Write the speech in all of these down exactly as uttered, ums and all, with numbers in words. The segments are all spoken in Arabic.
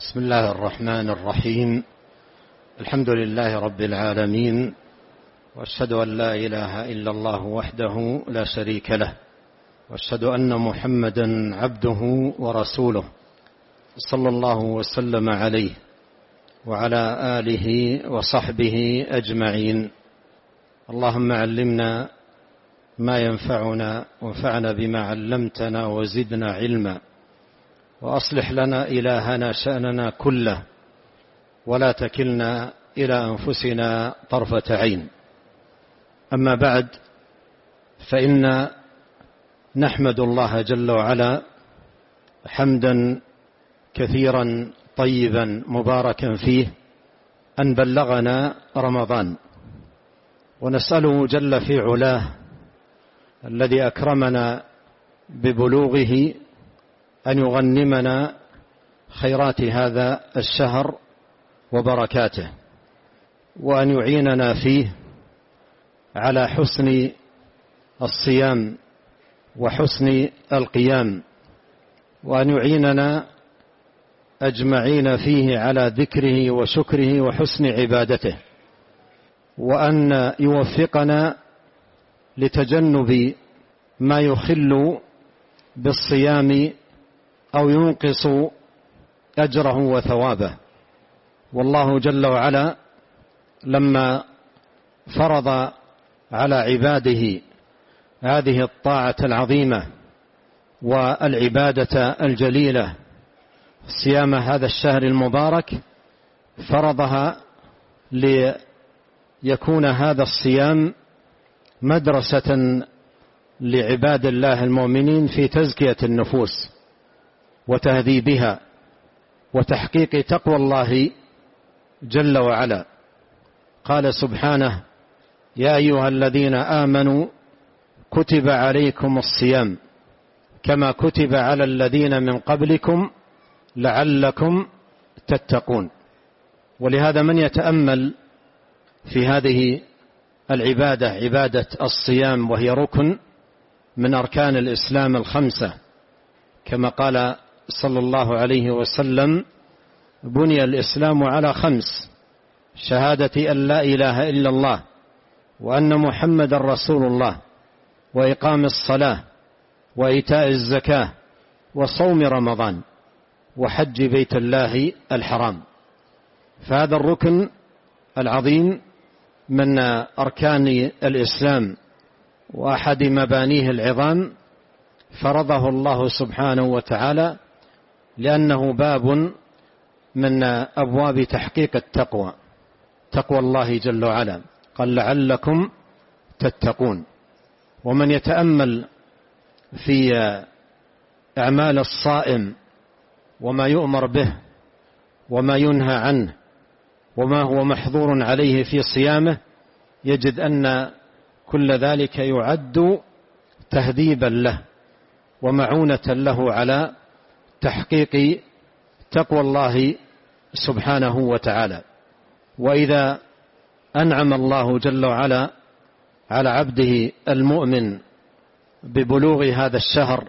بسم الله الرحمن الرحيم. الحمد لله رب العالمين، وأشهد أن لا إله إلا الله وحده لا شريك له، وأشهد أن محمدا عبده ورسوله صلى الله وسلم عليه وعلى آله وصحبه أجمعين. اللهم علمنا ما ينفعنا وانفعنا بما علمتنا وزدنا علما، وأصلح لنا إلهنا شأننا كله، ولا تكلنا إلى أنفسنا طرفة عين. أما بعد، فإن نحمد الله جل وعلا حمدا كثيرا طيبا مباركا فيه أن بلغنا رمضان، ونسأله جل في علاه الذي أكرمنا ببلوغه أن يغنمنا خيرات هذا الشهر وبركاته، وأن يعيننا فيه على حسن الصيام وحسن القيام، وأن يعيننا أجمعين فيه على ذكره وشكره وحسن عبادته، وأن يوفقنا لتجنب ما يخل بالصيام أو ينقص أجره وثوابه. والله جل وعلا لما فرض على عباده هذه الطاعة العظيمة والعبادة الجليلة صيام هذا الشهر المبارك، فرضها ليكون هذا الصيام مدرسة لعباد الله المؤمنين في تزكية النفوس وتهذيبها وتحقيق تقوى الله جل وعلا. قال سبحانه: يا أيها الذين آمنوا كتب عليكم الصيام كما كتب على الذين من قبلكم لعلكم تتقون. ولهذا من يتأمل في هذه العبادة، عبادة الصيام، وهي ركن من أركان الإسلام الخمسة، كما قال صلى الله عليه وسلم: بني الإسلام على خمس: شهادة أن لا إله إلا الله وأن محمد رسول الله، وإقام الصلاة، وإيتاء الزكاة، وصوم رمضان، وحج بيت الله الحرام. فهذا الركن العظيم من أركان الإسلام وأحد مبانيه العظام فرضه الله سبحانه وتعالى، لأنه باب من أبواب تحقيق التقوى، تقوى الله جل وعلا. قال: لعلكم تتقون. ومن يتأمل في أعمال الصائم وما يؤمر به وما ينهى عنه وما هو محظور عليه في صيامه، يجد أن كل ذلك يعد تهذيبا له ومعونة له على تحقيق تقوى الله سبحانه وتعالى. وإذا أنعم الله جل وعلا على عبده المؤمن ببلوغ هذا الشهر،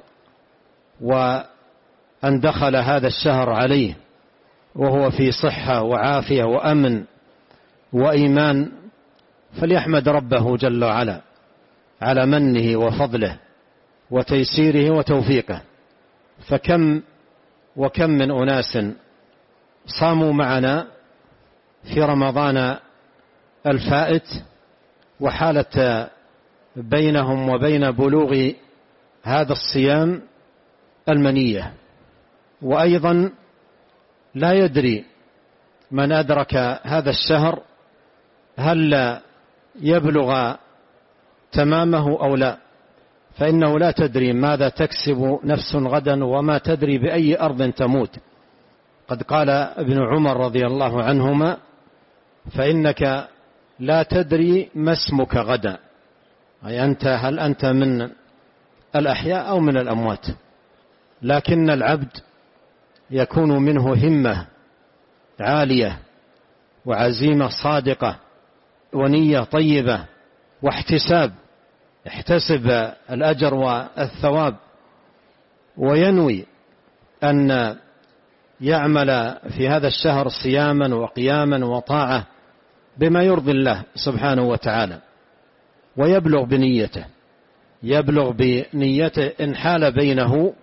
وأن دخل هذا الشهر عليه وهو في صحة وعافية وأمن وإيمان، فليحمد ربه جل وعلا على منه وفضله وتيسيره وتوفيقه. فكم وكم من أناس صاموا معنا في رمضان الفائت، وحالة بينهم وبين بلوغ هذا الصيام المنية. وأيضا لا يدري من أدرك هذا الشهر هل يبلغ تمامه أو لا، فإنه لا تدري ماذا تكسب نفس غدا، وما تدري بأي أرض تموت. قد قال ابن عمر رضي الله عنهما: فإنك لا تدري ما اسمك غدا، أي أنت هل أنت من الأحياء أو من الأموات. لكن العبد يكون منه همة عالية وعزيمة صادقة ونية طيبة واحتساب، احتسب الأجر والثواب، وينوي أن يعمل في هذا الشهر صياما وقياما وطاعة بما يرضي الله سبحانه وتعالى، ويبلغ بنيته يبلغ بنيته إن حال بينه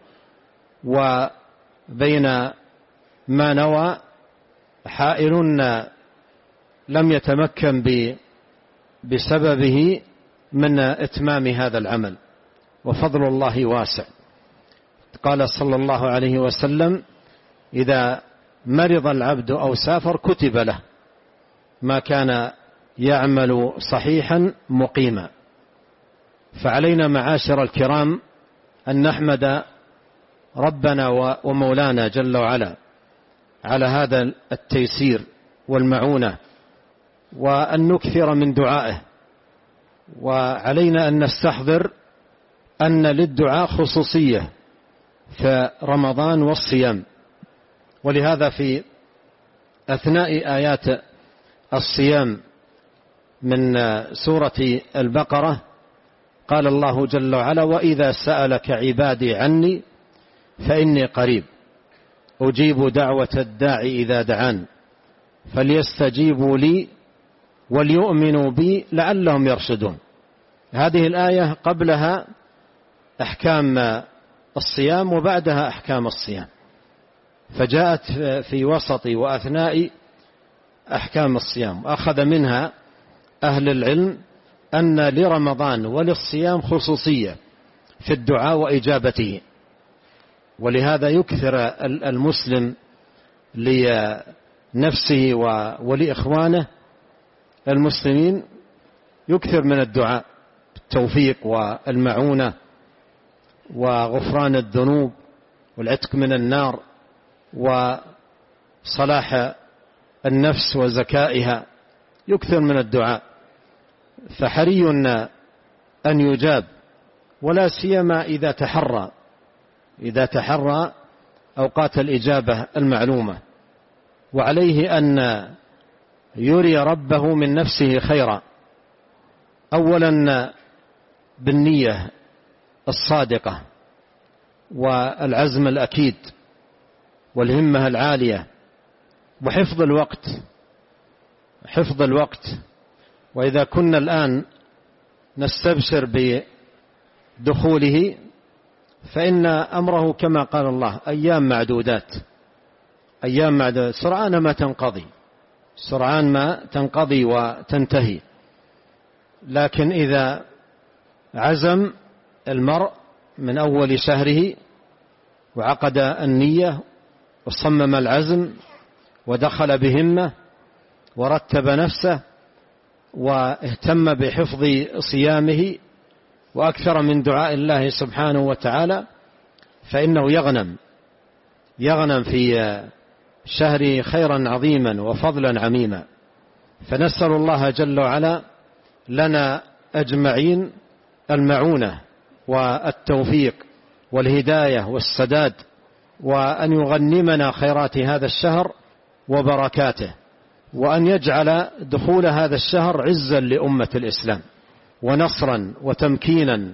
وبين ما نوى حائل لم يتمكن بسببه من إتمام هذا العمل، وفضل الله واسع. قال صلى الله عليه وسلم: إذا مرض العبد أو سافر كتب له ما كان يعمل صحيحا مقيما. فعلينا معاشر الكرام أن نحمد ربنا ومولانا جل وعلا على هذا التيسير والمعونة، وأن نكثر من دعائه. وعلينا أن نستحضر أن للدعاء خصوصية في رمضان والصيام، ولهذا في أثناء آيات الصيام من سورة البقرة قال الله جل وعلا: وإذا سألك عبادي عني فإني قريب أجيب دعوة الداعي إذا دعان فليستجيبوا لي وليؤمنوا بي لعلهم يرشدون. هذه الآية قبلها أحكام الصيام وبعدها أحكام الصيام، فجاءت في وسط وأثناء أحكام الصيام. أخذ منها أهل العلم أن لرمضان وللصيام خصوصية في الدعاء وإجابته، ولهذا يكثر المسلم لنفسه ولإخوانه المسلمين يكثر من الدعاء بالتوفيق والمعونة وغفران الذنوب والعتق من النار وصلاح النفس وزكائها، يكثر من الدعاء، فحري أن يجاب، ولا سيما إذا تحرى إذا تحرى أوقات الإجابة المعلومة. وعليه أن يري ربه من نفسه خيرا، أولا بالنية الصادقة والعزم الأكيد والهمة العالية وحفظ الوقت حفظ الوقت وإذا كنا الآن نستبشر بدخوله فإن أمره كما قال الله: أيام معدودات أيام معدودات سرعان ما تنقضي سرعان ما تنقضي وتنتهي. لكن إذا عزم المرء من أول شهره وعقد النية وصمم العزم ودخل بهمة ورتب نفسه واهتم بحفظ صيامه وأكثر من دعاء الله سبحانه وتعالى، فإنه يغنم يغنم في شهره خيرا عظيما وفضلا عميما. فنسأل الله جل وعلا لنا أجمعين المعونة والتوفيق والهداية والسداد، وأن يغنمنا خيرات هذا الشهر وبركاته، وأن يجعل دخول هذا الشهر عزا لأمة الإسلام ونصرا وتمكينا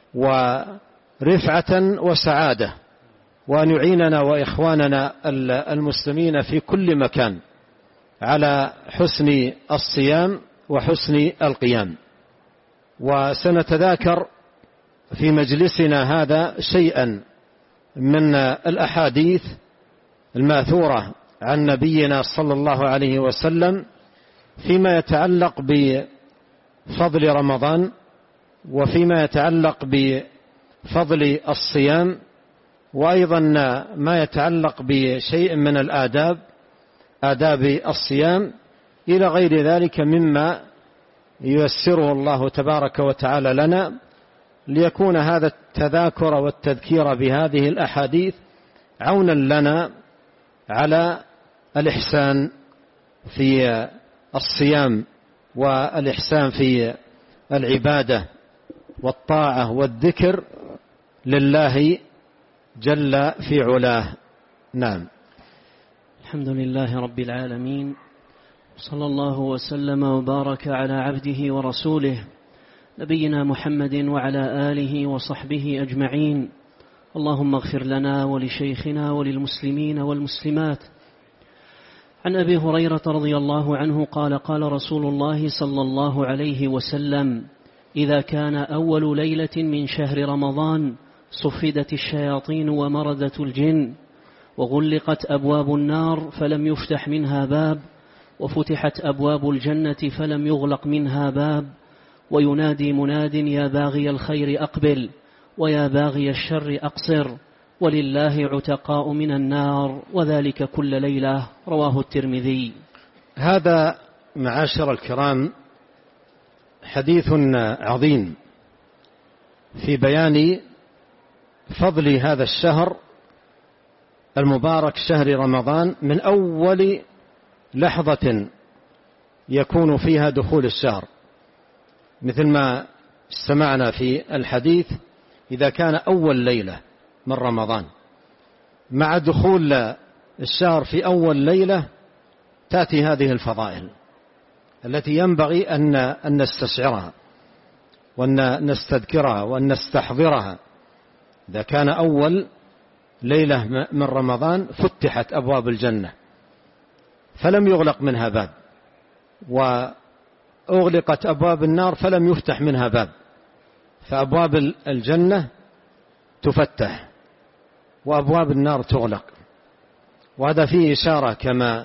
ورفعة وسعادة، وأن يعيننا وإخواننا المسلمين في كل مكان على حسن الصيام وحسن القيام. وسنتذاكر في مجلسنا هذا شيئا من الأحاديث الماثورة عن نبينا صلى الله عليه وسلم فيما يتعلق بفضل رمضان وفيما يتعلق بفضل الصيام، وأيضا ما يتعلق بشيء من الآداب آداب الصيام إلى غير ذلك مما ييسره الله تبارك وتعالى لنا، ليكون هذا التذاكر والتذكير بهذه الأحاديث عونا لنا على الإحسان في الصيام والإحسان في العبادة والطاعة والذكر لله جل في علاه. نعم. الحمد لله رب العالمين، صلى الله وسلم وبارك على عبده ورسوله نبينا محمد وعلى آله وصحبه أجمعين. اللهم اغفر لنا ولشيخنا وللمسلمين والمسلمات. عن أبي هريرة رضي الله عنه قال قال رسول الله صلى الله عليه وسلم: إذا كان أول ليلة من شهر رمضان صفدت الشياطين ومردت الجن وغلقت أبواب النار فلم يفتح منها باب، وفتحت أبواب الجنة فلم يغلق منها باب، وينادي مناد: يا باغي الخير أقبل ويا باغي الشر أقصر، ولله عتقاء من النار، وذلك كل ليلة. رواه الترمذي. هذا معاشر الكرام حديث عظيم في بيان فضل هذا الشهر المبارك شهر رمضان من أول لحظة يكون فيها دخول الشهر، مثل ما استمعنا في الحديث: إذا كان أول ليلة من رمضان. مع دخول الشهر في أول ليلة تأتي هذه الفضائل التي ينبغي أن نستشعرها وأن نستذكرها وأن نستحضرها. إذا كان أول ليلة من رمضان فتحت أبواب الجنة فلم يغلق منها باب، وأغلقت أبواب النار فلم يفتح منها باب، فأبواب الجنة تفتح وأبواب النار تغلق. وهذا فيه إشارة كما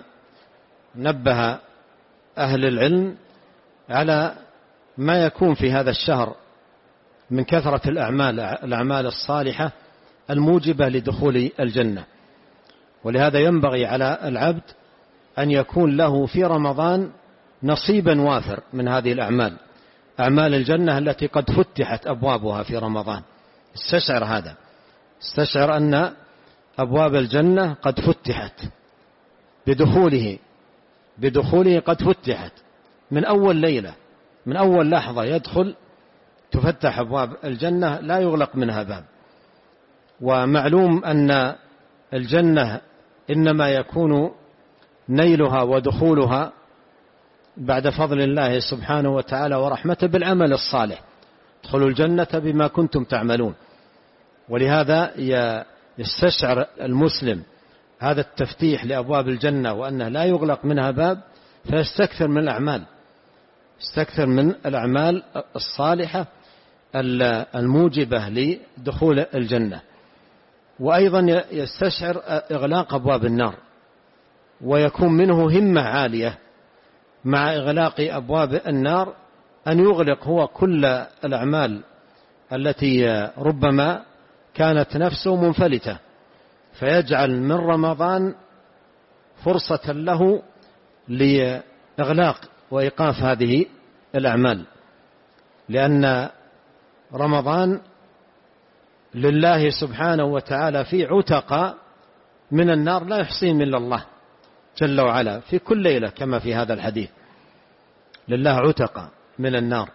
نبه أهل العلم على ما يكون في هذا الشهر من كثرة الأعمال الأعمال الصالحة الموجبة لدخول الجنة. ولهذا ينبغي على العبد أن يكون له في رمضان نصيبا وافر من هذه الأعمال، أعمال الجنة التي قد فتحت أبوابها في رمضان. استشعر هذا، استشعر أن أبواب الجنة قد فتحت بدخوله بدخوله قد فتحت من أول ليلة، من أول لحظة يدخل تفتح أبواب الجنة لا يغلق منها باب. ومعلوم أن الجنة إنما يكون نيلها ودخولها بعد فضل الله سبحانه وتعالى ورحمته بالعمل الصالح. ادخلوا الجنة بما كنتم تعملون. ولهذا يستشعر المسلم هذا التفتيح لأبواب الجنة وأنه لا يغلق منها باب، فيستكثر من الأعمال، يستكثر من الأعمال الصالحة الموجبة لدخول الجنة. وأيضا يستشعر إغلاق أبواب النار، ويكون منه همة عالية مع إغلاق أبواب النار أن يغلق هو كل الأعمال التي ربما كانت نفسه منفلتة، فيجعل من رمضان فرصة له لإغلاق وإيقاف هذه الأعمال، لأن رمضان لله سبحانه وتعالى في عتق من النار لا يحصيهم إلا الله جل وعلا في كل ليلة، كما في هذا الحديث: لله عتق من النار.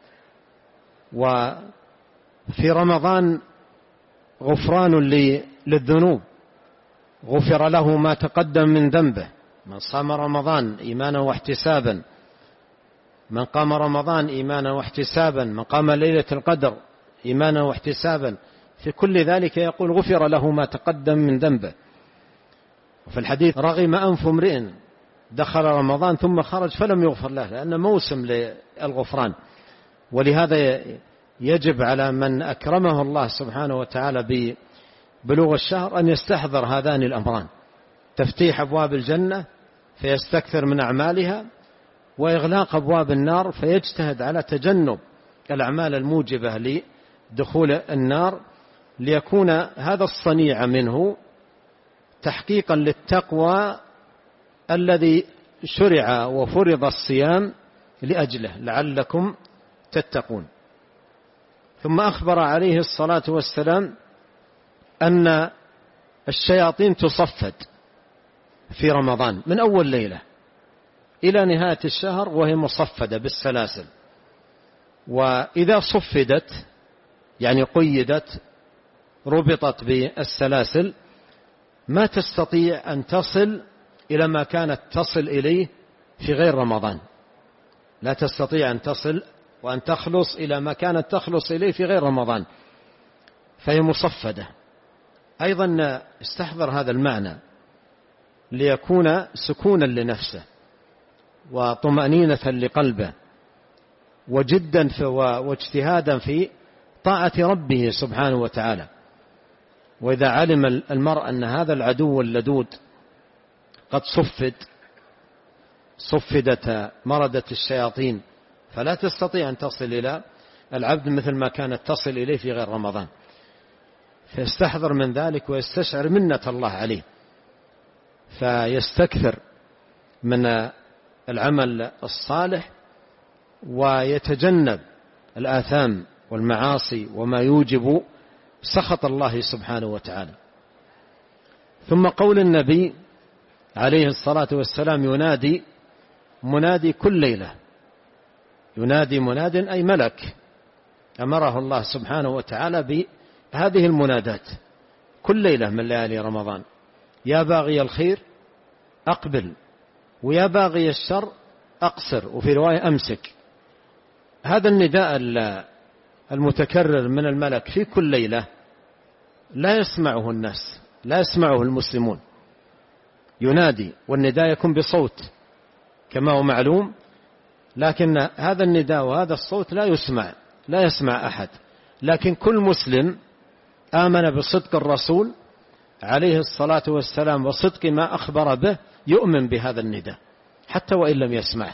وفي رمضان غفران للذنوب، غفر له ما تقدم من ذنبه. من صام رمضان إيمانا واحتسابا، من قام رمضان إيمانا واحتسابا، من قام ليلة القدر إيمانا واحتسابا، في كل ذلك يقول غفر له ما تقدم من ذنبه. وفي الحديث: رغم أنف امرئ دخل رمضان ثم خرج فلم يغفر له، لأن موسم للغفران. ولهذا يجب على من أكرمه الله سبحانه وتعالى ببلوغ الشهر أن يستحضر هذان الأمران: تفتيح أبواب الجنة فيستكثر من أعمالها، وإغلاق أبواب النار فيجتهد على تجنب الأعمال الموجبة لدخول النار، ليكون هذا الصنيع منه تحقيقا للتقوى الذي شرع وفرض الصيام لأجله لعلكم تتقون. ثم أخبر عليه الصلاة والسلام أن الشياطين تصفد في رمضان من أول ليلة إلى نهاية الشهر وهي مصفدة بالسلاسل. وإذا صفدت يعني قيدت ربطت بالسلاسل ما تستطيع أن تصل إلى ما كانت تصل إليه في غير رمضان، لا تستطيع أن تصل وأن تخلص إلى ما كانت تخلص إليه في غير رمضان، فهي مصفدة أيضا استحضر هذا المعنى ليكون سكونا لنفسه وطمأنينة لقلبه وجدا في واجتهادا في طاعة ربه سبحانه وتعالى. وإذا علم المرء أن هذا العدو اللدود قد صفد صفدت مردة الشياطين فلا تستطيع أن تصل إلى العبد مثل ما كانت تصل إليه في غير رمضان، فيستحضر من ذلك ويستشعر منة الله عليه، فيستكثر من العمل الصالح ويتجنب الآثام والمعاصي وما يوجب سخط الله سبحانه وتعالى. ثم قول النبي عليه الصلاة والسلام ينادي منادي كل ليلة، ينادي مناد أي ملك أمره الله سبحانه وتعالى بهذه المنادات كل ليلة من ليالي رمضان: يا باغي الخير أقبل، ويا باغي الشر أقصر، وفي رواية أمسك. هذا النداء المتكرر من الملك في كل ليلة لا يسمعه الناس، لا يسمعه المسلمون. ينادي، والنداء يكون بصوت كما هو معلوم، لكن هذا النداء وهذا الصوت لا يسمع، لا يسمع أحد، لكن كل مسلم آمن بصدق الرسول عليه الصلاة والسلام وصدق ما أخبر به يؤمن بهذا النداء حتى وإن لم يسمعه،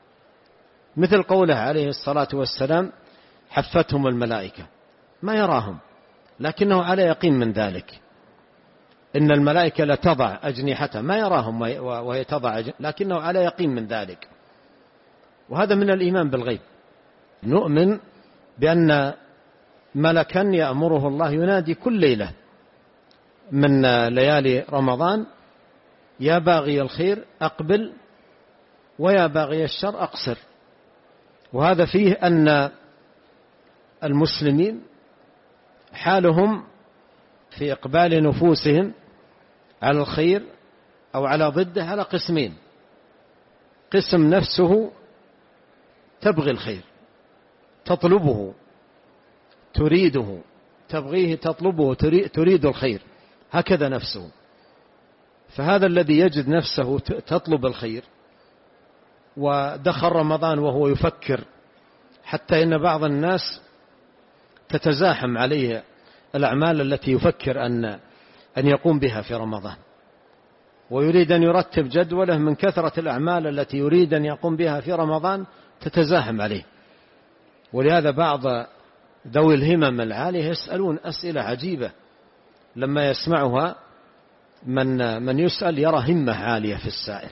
مثل قوله عليه الصلاة والسلام: حفتهم الملائكة، ما يراهم لكنه على يقين من ذلك. إن الملائكة لتضع أجنحتها، ما يراهم وهي تضع أجنحتها لكنه على يقين من ذلك. وهذا من الإيمان بالغيب، نؤمن بأن ملكا يأمره الله ينادي كل ليلة من ليالي رمضان: يا باغي الخير أقبل، ويا باغي الشر أقصر. وهذا فيه أن المسلمين حالهم في إقبال نفوسهم على الخير أو على ضده على قسمين: قسم نفسه تبغي الخير، تطلبه، تريده، تبغيه، تطلبه، تريد الخير، هكذا نفسه. فهذا الذي يجد نفسه تطلب الخير ودخل رمضان وهو يفكر، حتى إن بعض الناس تتزاحم عليه الأعمال التي يفكر أن أن يقوم بها في رمضان، ويريد أن يرتب جدوله من كثرة الأعمال التي يريد أن يقوم بها في رمضان تتزاحم عليه. ولهذا بعض ذوي الهمم العالية يسألون أسئلة عجيبة لما يسمعها من من يسأل يرى همة عالية في السائل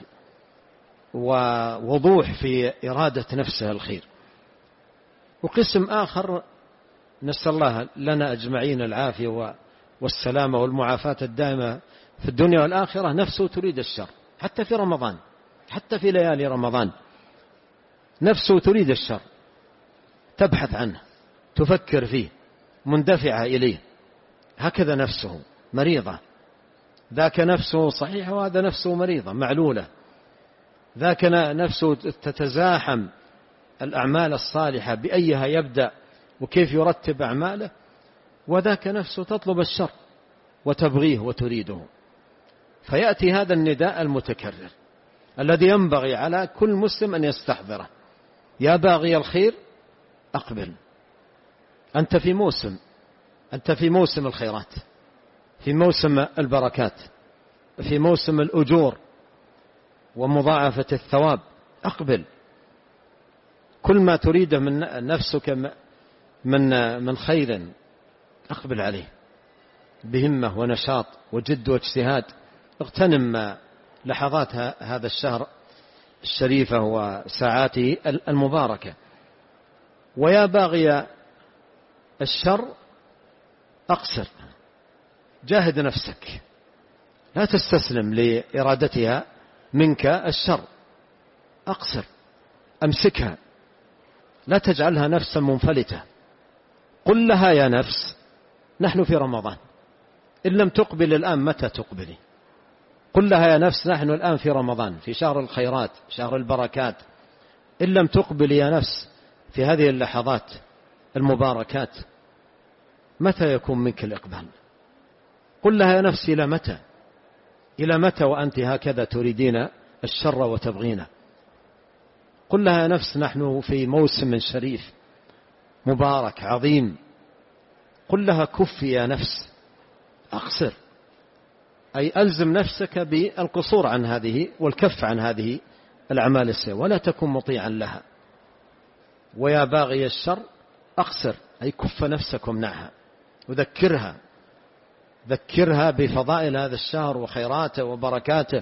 ووضوح في إرادة نفسه الخير. وقسم آخر نسأل الله لنا أجمعين العافية والسلامة والمعافاة الدائمة في الدنيا والآخرة، نفسه تريد الشر حتى في رمضان، حتى في ليالي رمضان نفسه تريد الشر، تبحث عنه، تفكر فيه، مندفعة إليه، هكذا نفسه مريضة. ذاك نفسه صحيح وهذا نفسه مريضة معلولة، ذاك نفسه تتزاحم الأعمال الصالحة بأيها يبدأ وكيف يرتب أعماله، وذاك نفسه تطلب الشر وتبغيه وتريده. فيأتي هذا النداء المتكرر الذي ينبغي على كل مسلم أن يستحضره: يا باغي الخير أقبل. أنت في موسم، أنت في موسم الخيرات، في موسم البركات، في موسم الأجور ومضاعفة الثواب. أقبل، كل ما تريده من نفسك من من خير أقبل عليه بهمة ونشاط وجد واجتهاد. اغتنم لحظات هذا الشهر الشريفة وساعاته المباركة. ويا باغي الشر أقصر، جاهد نفسك، لا تستسلم لإرادتها منك الشر، أقصر، أمسكها، لا تجعلها نفسا منفلتة. قل لها يا نفس نحن في رمضان، إن لم تقبل الآن متى تقبلي؟ قل لها يا نفس نحن الآن في رمضان، في شهر الخيرات، شهر البركات، إن لم تقبل يا نفس في هذه اللحظات المباركات متى يكون منك الإقبال؟ قل لها يا نفسي إلى متى إلى متى وأنت هكذا تريدين الشر وتبغينه؟ قل لها يا نفس نحن في موسم شريف مبارك عظيم. قل لها كفي يا نفس، أقصر، أي ألزم نفسك بالقصور عن هذه والكف عن هذه الأعمال السيئة ولا تكن مطيعا لها. ويا باغي الشر أقصر، أي كف نفسك وامنعها، وذكرها ذكرها بفضائل هذا الشهر وخيراته وبركاته.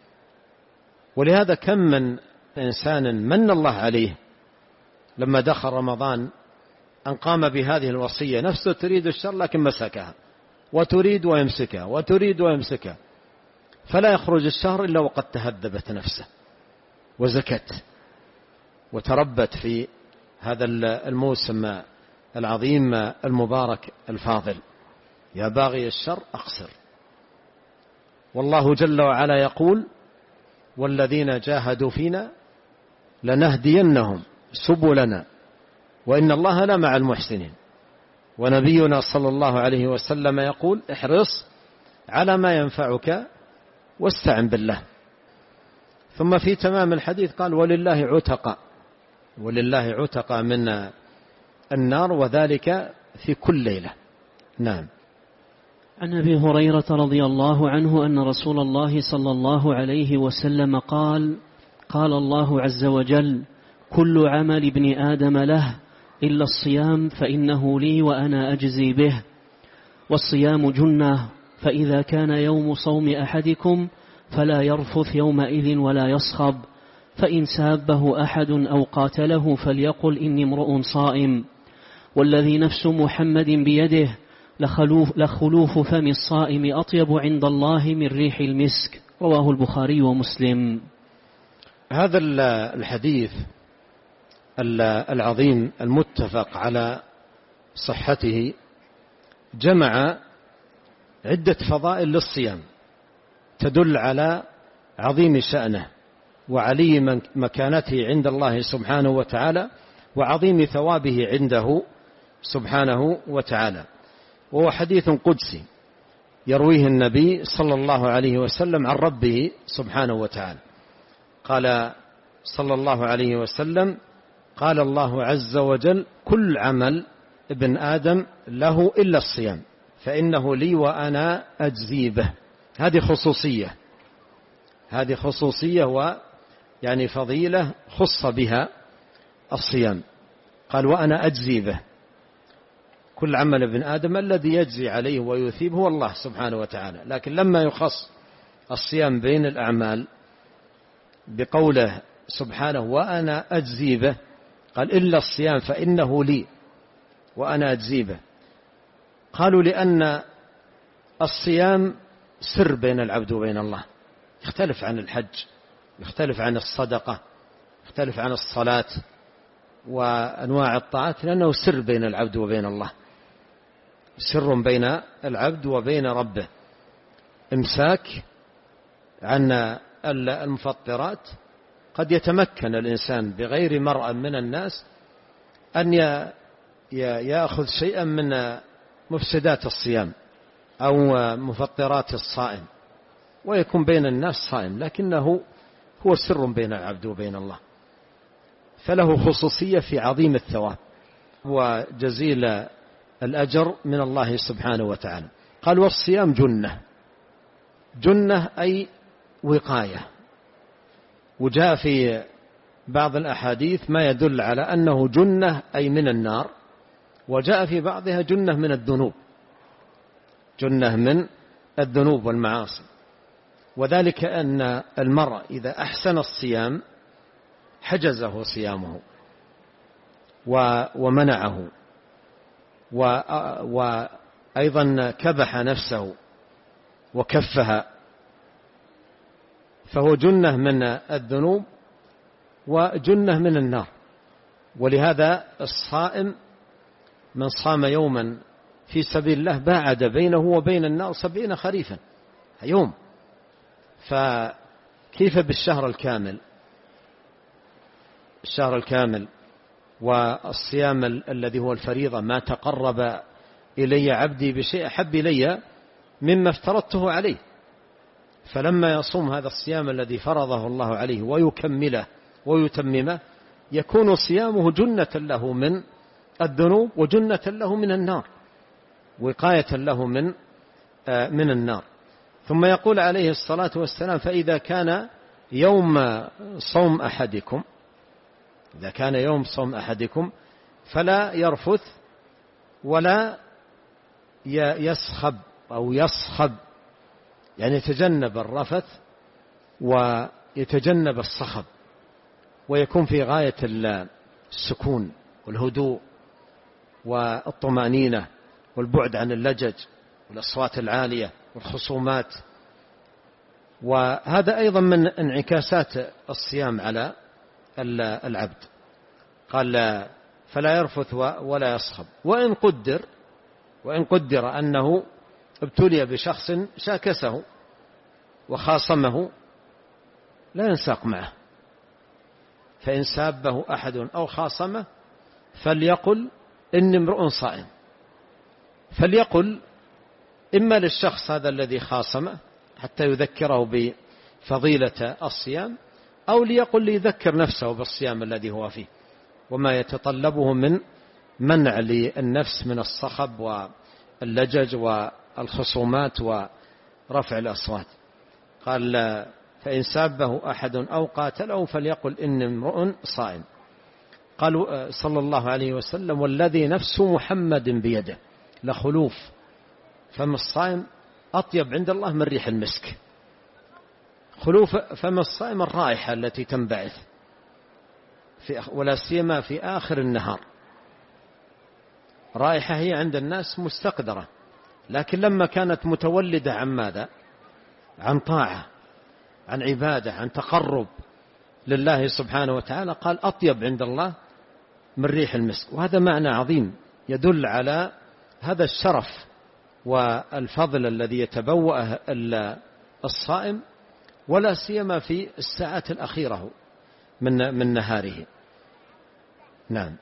ولهذا كم من إنسان من الله عليه لما دخل رمضان أن قام بهذه الوصية، نفسه تريد الشر لكن مسكها، وتريد ويمسكها، وتريد ويمسكها، فلا يخرج الشهر إلا وقد تهذبت نفسه وزكت وتربت في هذا الموسم العظيم المبارك الفاضل. يا باغي الشر أقصر. والله جل وعلا يقول: والذين جاهدوا فينا لنهدينهم سبلنا وإن الله لمع المحسنين. ونبينا صلى الله عليه وسلم يقول: احرص على ما ينفعك واستعن بالله. ثم في تمام الحديث قال: ولله عتق ولله عتق من النار، وذلك في كل ليلة. نعم. عن أبي هريرة رضي الله عنه أن رسول الله صلى الله عليه وسلم قال: قال الله عز وجل: كل عمل ابن آدم له إلا الصيام فإنه لي وأنا أجزي به. والصيام جنة، فإذا كان يوم صوم أحدكم فلا يرفث يومئذ ولا يصخب، فإن سابه أحد أو قاتله فليقل إني امرؤ صائم. والذي نفس محمد بيده لخلوف, لخلوف فم الصائم أطيب عند الله من ريح المسك. رواه البخاري ومسلم. هذا الحديث العظيم المتفق على صحته جمع عدة فضائل للصيام تدل على عظيم شأنه وعلي مكانته عند الله سبحانه وتعالى وعظيم ثوابه عنده سبحانه وتعالى. وهو حديث قدسي يرويه النبي صلى الله عليه وسلم عن ربه سبحانه وتعالى. قال صلى الله عليه وسلم: قال الله عز وجل: كل عمل ابن آدم له إلا الصيام فإنه لي وأنا أجزي به. هذه خصوصية هذه خصوصية ويعني فضيلة خص بها الصيام. قال: وأنا أجزي به. كل عمل ابن آدم الذي يجزي عليه ويثيب هو الله سبحانه وتعالى. لكن لما يخص الصيام بين الأعمال بقوله سبحانه وأنا أجزي به، قال: إلا الصيام فإنه لي وأنا أجزي به. قالوا: لأن الصيام سر بين العبد وبين الله، يختلف عن الحج، يختلف عن الصدقة، يختلف عن الصلاة وأنواع الطاعات، لأنه سر بين العبد وبين الله، سر بين العبد وبين ربه، إمساك عن المفطرات. قد يتمكن الإنسان بغير مرأى من الناس أن يأخذ شيئا من مفسدات الصيام أو مفطرات الصائم ويكون بين الناس صائم، لكنه هو سر بين العبد وبين الله، فله خصوصية في عظيم الثواب وجزيل الأجر من الله سبحانه وتعالى. قال: والصيام جنة. جنة أي وقاية. وجاء في بعض الأحاديث ما يدل على أنه جنة أي من النار، وجاء في بعضها جنة من الذنوب، جنة من الذنوب والمعاصي. وذلك أن المرء إذا أحسن الصيام حجزه صيامه ومنعه، وأيضا كبح نفسه وكفها، فهو جنة من الذنوب وجنة من النار. ولهذا الصائم من صام يوما في سبيل الله باعد بينه وبين النار سبعين خريفا يوم. فكيف بالشهر الكامل؟ الشهر الكامل والصيام الذي هو الفريضة: ما تقرب إلي عبدي بشيء أحب إلي مما افترضته عليه. فلما يصوم هذا الصيام الذي فرضه الله عليه ويكمله ويتممه يكون صيامه جنة له من الذنوب وجنة له من النار، وقاية له من من النار. ثم يقول عليه الصلاة والسلام: فإذا كان يوم صوم أحدكم إذا كان يوم صوم أحدكم فلا يرفث ولا يسخب أو يصخب، يعني يتجنب الرفث ويتجنب الصخب، ويكون في غاية السكون والهدوء والطمأنينة والبعد عن اللجج والأصوات العالية والخصومات. وهذا أيضا من انعكاسات الصيام على العبد. قال: فلا يرفث ولا يصخب. وإن قدر وإن قدر أنه ابتلي بشخص شاكسه وخاصمه لا ينساق معه، فإن سابه أحد أو خاصمه فليقل: إني امرؤ صائم. فليقل إما للشخص هذا الذي خاصمه حتى يذكره بفضيلة الصيام، أو ليقل ليذكر نفسه بالصيام الذي هو فيه وما يتطلبه من منع للنفس من الصخب واللجج والخصومات ورفع الأصوات. قال: فإن سابه أحد أو قاتله فليقل: إني امرؤ صائم. قالوا صلى الله عليه وسلم: والذي نفس محمد بيده لخلوف فم الصائم أطيب عند الله من ريح المسك. خلوف فم الصائم الرائحة التي تنبعث في ولا سيما في آخر النهار. رائحة هي عند الناس مستقدرة، لكن لما كانت متولدة عن ماذا؟ عن طاعة، عن عبادة، عن تقرب لله سبحانه وتعالى، قال: أطيب عند الله من ريح المسك. وهذا معنى عظيم يدل على هذا الشرف والفضل الذي يتبوأه الصائم، ولا سيما في الساعات الأخيرة من من نهاره. نعم.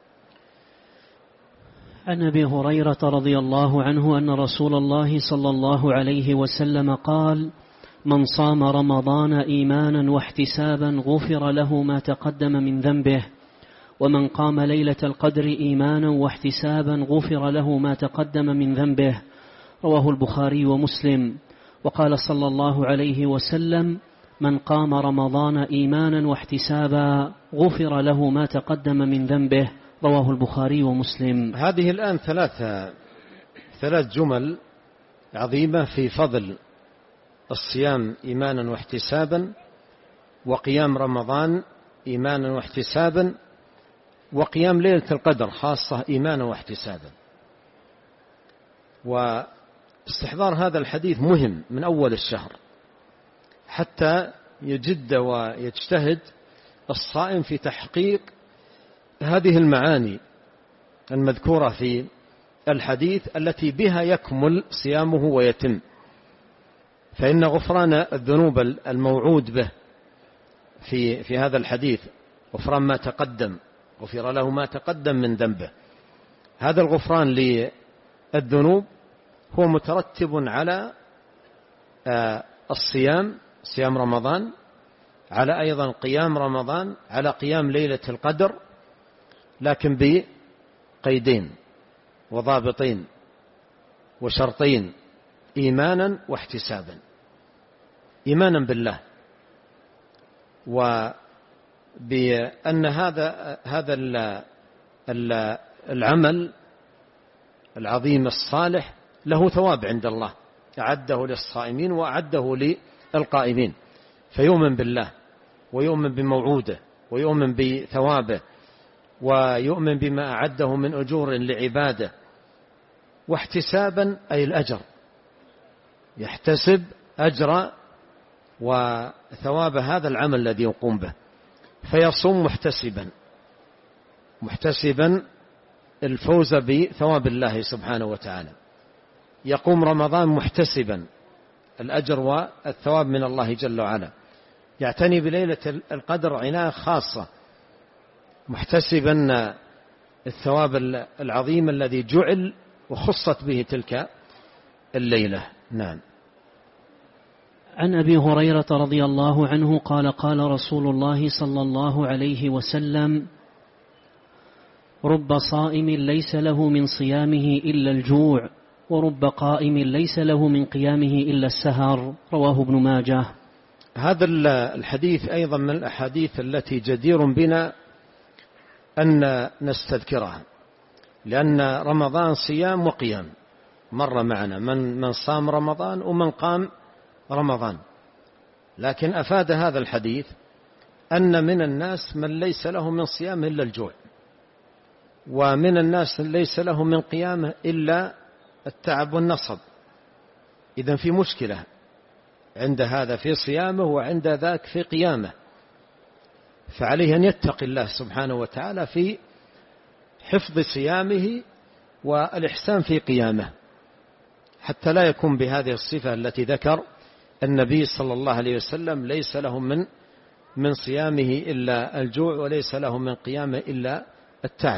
عن أبي هريرة رضي الله عنه أن رسول الله صلى الله عليه وسلم قال: من صام رمضان إيمانا واحتسابا غفر له ما تقدم من ذنبه، ومن قام ليلة القدر إيمانا واحتسابا غفر له ما تقدم من ذنبه. رواه البخاري ومسلم. وقال صلى الله عليه وسلم: من قام رمضان إيمانا واحتسابا غفر له ما تقدم من ذنبه. رواه البخاري ومسلم. هذه الآن ثلاثة ثلاث جمل عظيمة في فضل الصيام إيمانا واحتسابا، وقيام رمضان إيمانا واحتسابا، وقيام ليلة القدر خاصة إيمانا واحتسابا. واستحضار هذا الحديث مهم من أول الشهر حتى يجد ويجتهد الصائم في تحقيق هذه المعاني المذكورة في الحديث التي بها يكمل صيامه ويتم. فإن غفران الذنوب الموعود به في في هذا الحديث غفران ما تقدم، غفر له ما تقدم من ذنبه. هذا الغفران للذنوب هو مترتب على الصيام، صيام رمضان، على أيضا قيام رمضان، على قيام ليلة القدر، لكن بقيدين وضابطين وشرطين: إيمانا واحتسابا. إيمانا بالله وبأن هذا هذا العمل العظيم الصالح له ثواب عند الله أعده للصائمين وأعده للقائمين، فيؤمن بالله ويؤمن بموعوده ويؤمن بثوابه ويؤمن بما أعده من أجور لعباده. واحتسابا أي الأجر، يحتسب أجر وثواب هذا العمل الذي يقوم به، فيصوم محتسبا محتسبا الفوز بثواب الله سبحانه وتعالى. يقوم رمضان محتسبا الأجر والثواب من الله جل وعلا. يعتني بليلة القدر عناية خاصة محتسبا الثواب العظيم الذي جعل وخصت به تلك الليلة. نعم. عن أبي هريرة رضي الله عنه قال قال رسول الله صلى الله عليه وسلم: رب صائم ليس له من صيامه إلا الجوع، ورب قائم ليس له من قيامه إلا السهر. رواه ابن ماجه. هذا الحديث أيضا من الأحاديث التي جدير بنا أن نستذكرها، لأن رمضان صيام وقيام، مر معنا من من صام رمضان ومن قام رمضان، لكن أفاد هذا الحديث أن من الناس من ليس له من صيام إلا الجوع، ومن الناس ليس له من قيامه إلا التعب والنصب. إذن في مشكلة عند هذا في صيامه وعند ذاك في قيامه، فعليه أن يتقي الله سبحانه وتعالى في حفظ صيامه والإحسان في قيامه، حتى لا يكون بهذه الصفة التي ذكر النبي صلى الله عليه وسلم: ليس له من من صيامه إلا الجوع وليس له من قيامه إلا التعب.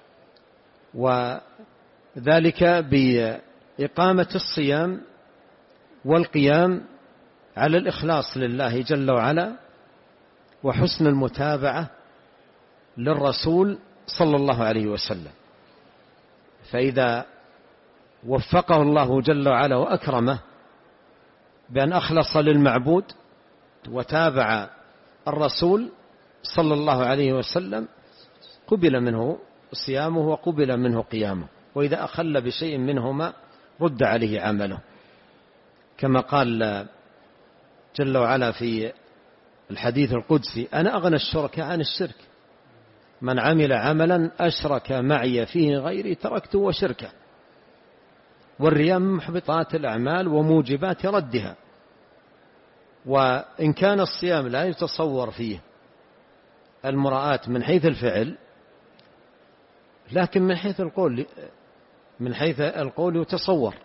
وذلك بإقامة الصيام والقيام على الإخلاص لله جل وعلا، وحسن المتابعة للرسول صلى الله عليه وسلم. فإذا وفقه الله جل وعلا وأكرمه بأن أخلص للمعبود وتابع الرسول صلى الله عليه وسلم، قبل منه صيامه وقبل منه قيامه، وإذا أخل بشيء منهما رد عليه عمله، كما قال جل وعلا في الحديث القدسي: أنا أغنى الشركاء عن الشرك، من عمل عملا أشرك معي فيه غيري تركته وشركه. والرياء من محبطات الأعمال وموجبات ردها. وإن كان الصيام لا يتصور فيه المراءة من حيث الفعل، لكن من حيث القول من حيث القول يتصور،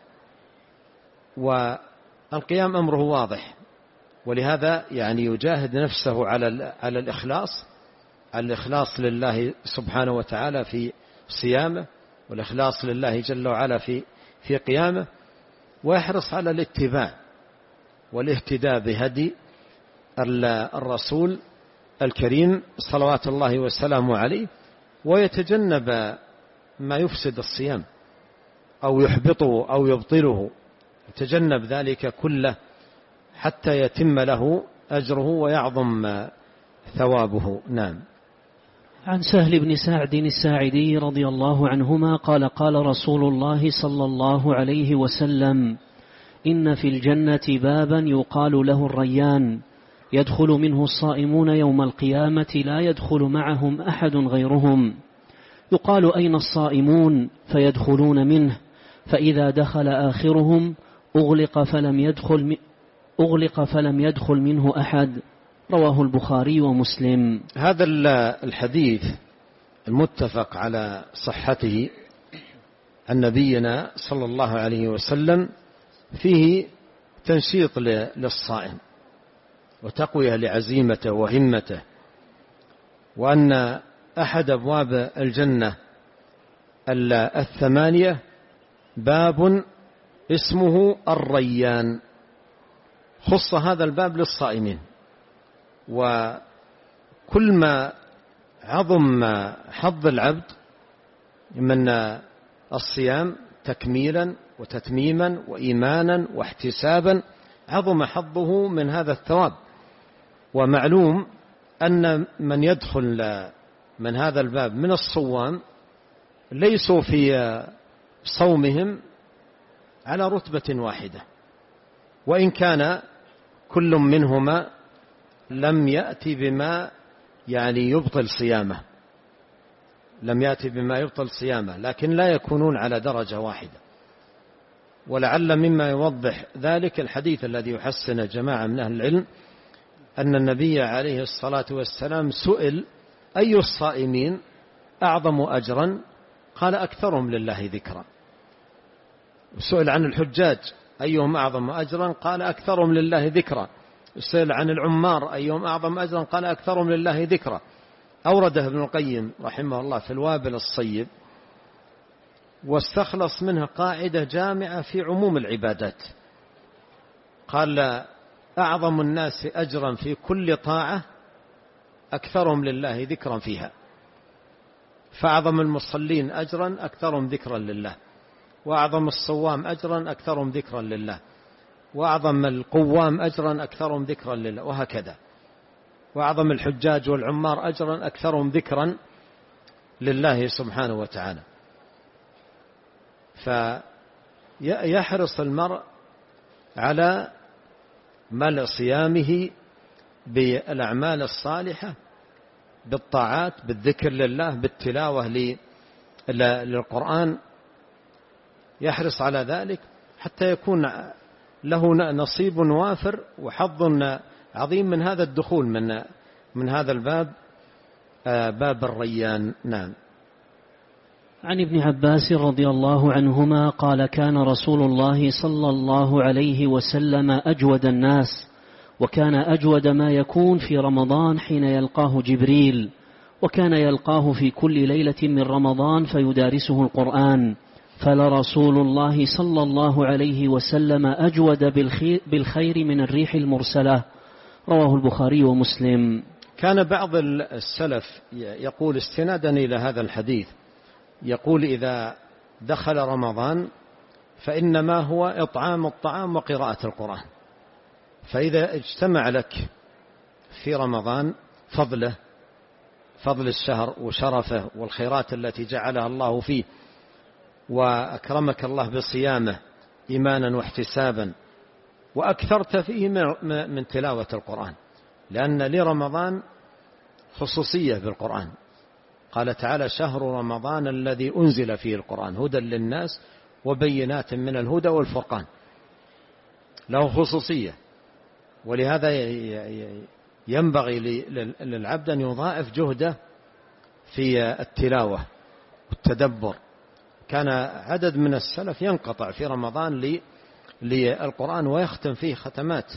والقيام أمره واضح. ولهذا يعني يجاهد نفسه على على الإخلاص على الإخلاص لله سبحانه وتعالى في صيامه، والإخلاص لله جل وعلا في في قيامه، ويحرص على الاتباع والاهتداء بهدي الرسول الكريم صلوات الله وسلامه عليه، ويتجنب ما يفسد الصيام أو يحبطه أو يبطله، يتجنب ذلك كله حتى يتم له أجره ويعظم ثوابه. نعم. عن سهل بن سعد الساعدي رضي الله عنهما قال قال رسول الله صلى الله عليه وسلم: إن في الجنة بابا يقال له الريان، يدخل منه الصائمون يوم القيامة لا يدخل معهم أحد غيرهم، يقال: أين الصائمون؟ فيدخلون منه، فإذا دخل آخرهم أغلق فلم يدخل أغلق فلم يدخل منه أحد. رواه البخاري ومسلم. هذا الحديث المتفق على صحته عن نبينا صلى الله عليه وسلم فيه تنشيط للصائم وتقوية لعزيمته وهمته، وأن أحد أبواب الجنة الثمانية باب اسمه الريان، خص هذا الباب للصائمين. وكل ما عظم حظ العبد من الصيام تكميلا وتتميما وإيمانا واحتسابا، عظم حظه من هذا الثواب. ومعلوم أن من يدخل من هذا الباب من الصوام ليسوا في صومهم على رتبة واحدة، وإن كان كل منهما لم يأتي بما يعني يبطل صيامه لم يأتي بما يبطل صيامه لكن لا يكونون على درجة واحدة. ولعل مما يوضح ذلك الحديث الذي يحسن جماعة من أهل العلم أن النبي عليه الصلاة والسلام سئل: أي الصائمين أعظم أجرا؟ قال: أكثرهم لله ذكرا. سئل عن الحجاج: أيهم أعظم أجرا؟ قال: أكثرهم لله ذكرا. سئل عن العمار: أيهم أعظم أجرا؟ قال: أكثرهم لله ذكرا. أورده ابن القيم رحمه الله في الوابل الصيب واستخلص منها قاعدة جامعة في عموم العبادات. قال أعظم الناس أجرا في كل طاعة أكثرهم لله ذكرا فيها، فأعظم المصلين أجرا أكثرهم ذكرا لله، وأعظم الصوام أجرا أكثرهم ذكرا لله، وأعظم القوام أجرا أكثرهم ذكرا لله، وهكذا. وأعظم الحجاج والعمار أجرا أكثرهم ذكرا لله سبحانه وتعالى. فيحرص المرء على ملء صيامه بالأعمال الصالحة، بالطاعات، بالذكر لله، بالتلاوة للقرآن، يحرص على ذلك حتى يكون له نصيب وافر وحظ عظيم من هذا الدخول من من هذا الباب، باب الريان. نعم. عن ابن عباس رضي الله عنهما قال كان رسول الله صلى الله عليه وسلم أجود الناس، وكان أجود ما يكون في رمضان حين يلقاه جبريل، وكان يلقاه في كل ليلة من رمضان فيدارسه القرآن، فلرسول الله صلى الله عليه وسلم أجود بالخير من الريح المرسلة. رواه البخاري ومسلم. كان بعض السلف يقول استنادا إلى هذا الحديث، يقول إذا دخل رمضان فإنما هو إطعام الطعام وقراءة القرآن، فإذا اجتمع لك في رمضان فضله، فضل الشهر وشرفه والخيرات التي جعلها الله فيه، وأكرمك الله بصيامه إيمانا واحتسابا، وأكثرت فيه من تلاوة القرآن، لأن لرمضان خصوصية بالقرآن. قال تعالى شهر رمضان الذي أنزل فيه القرآن هدى للناس وبينات من الهدى والفرقان، له خصوصية. ولهذا ينبغي للعبد أن يضاعف جهده في التلاوة والتدبر. كان عدد من السلف ينقطع في رمضان للقرآن ويختم فيه ختمات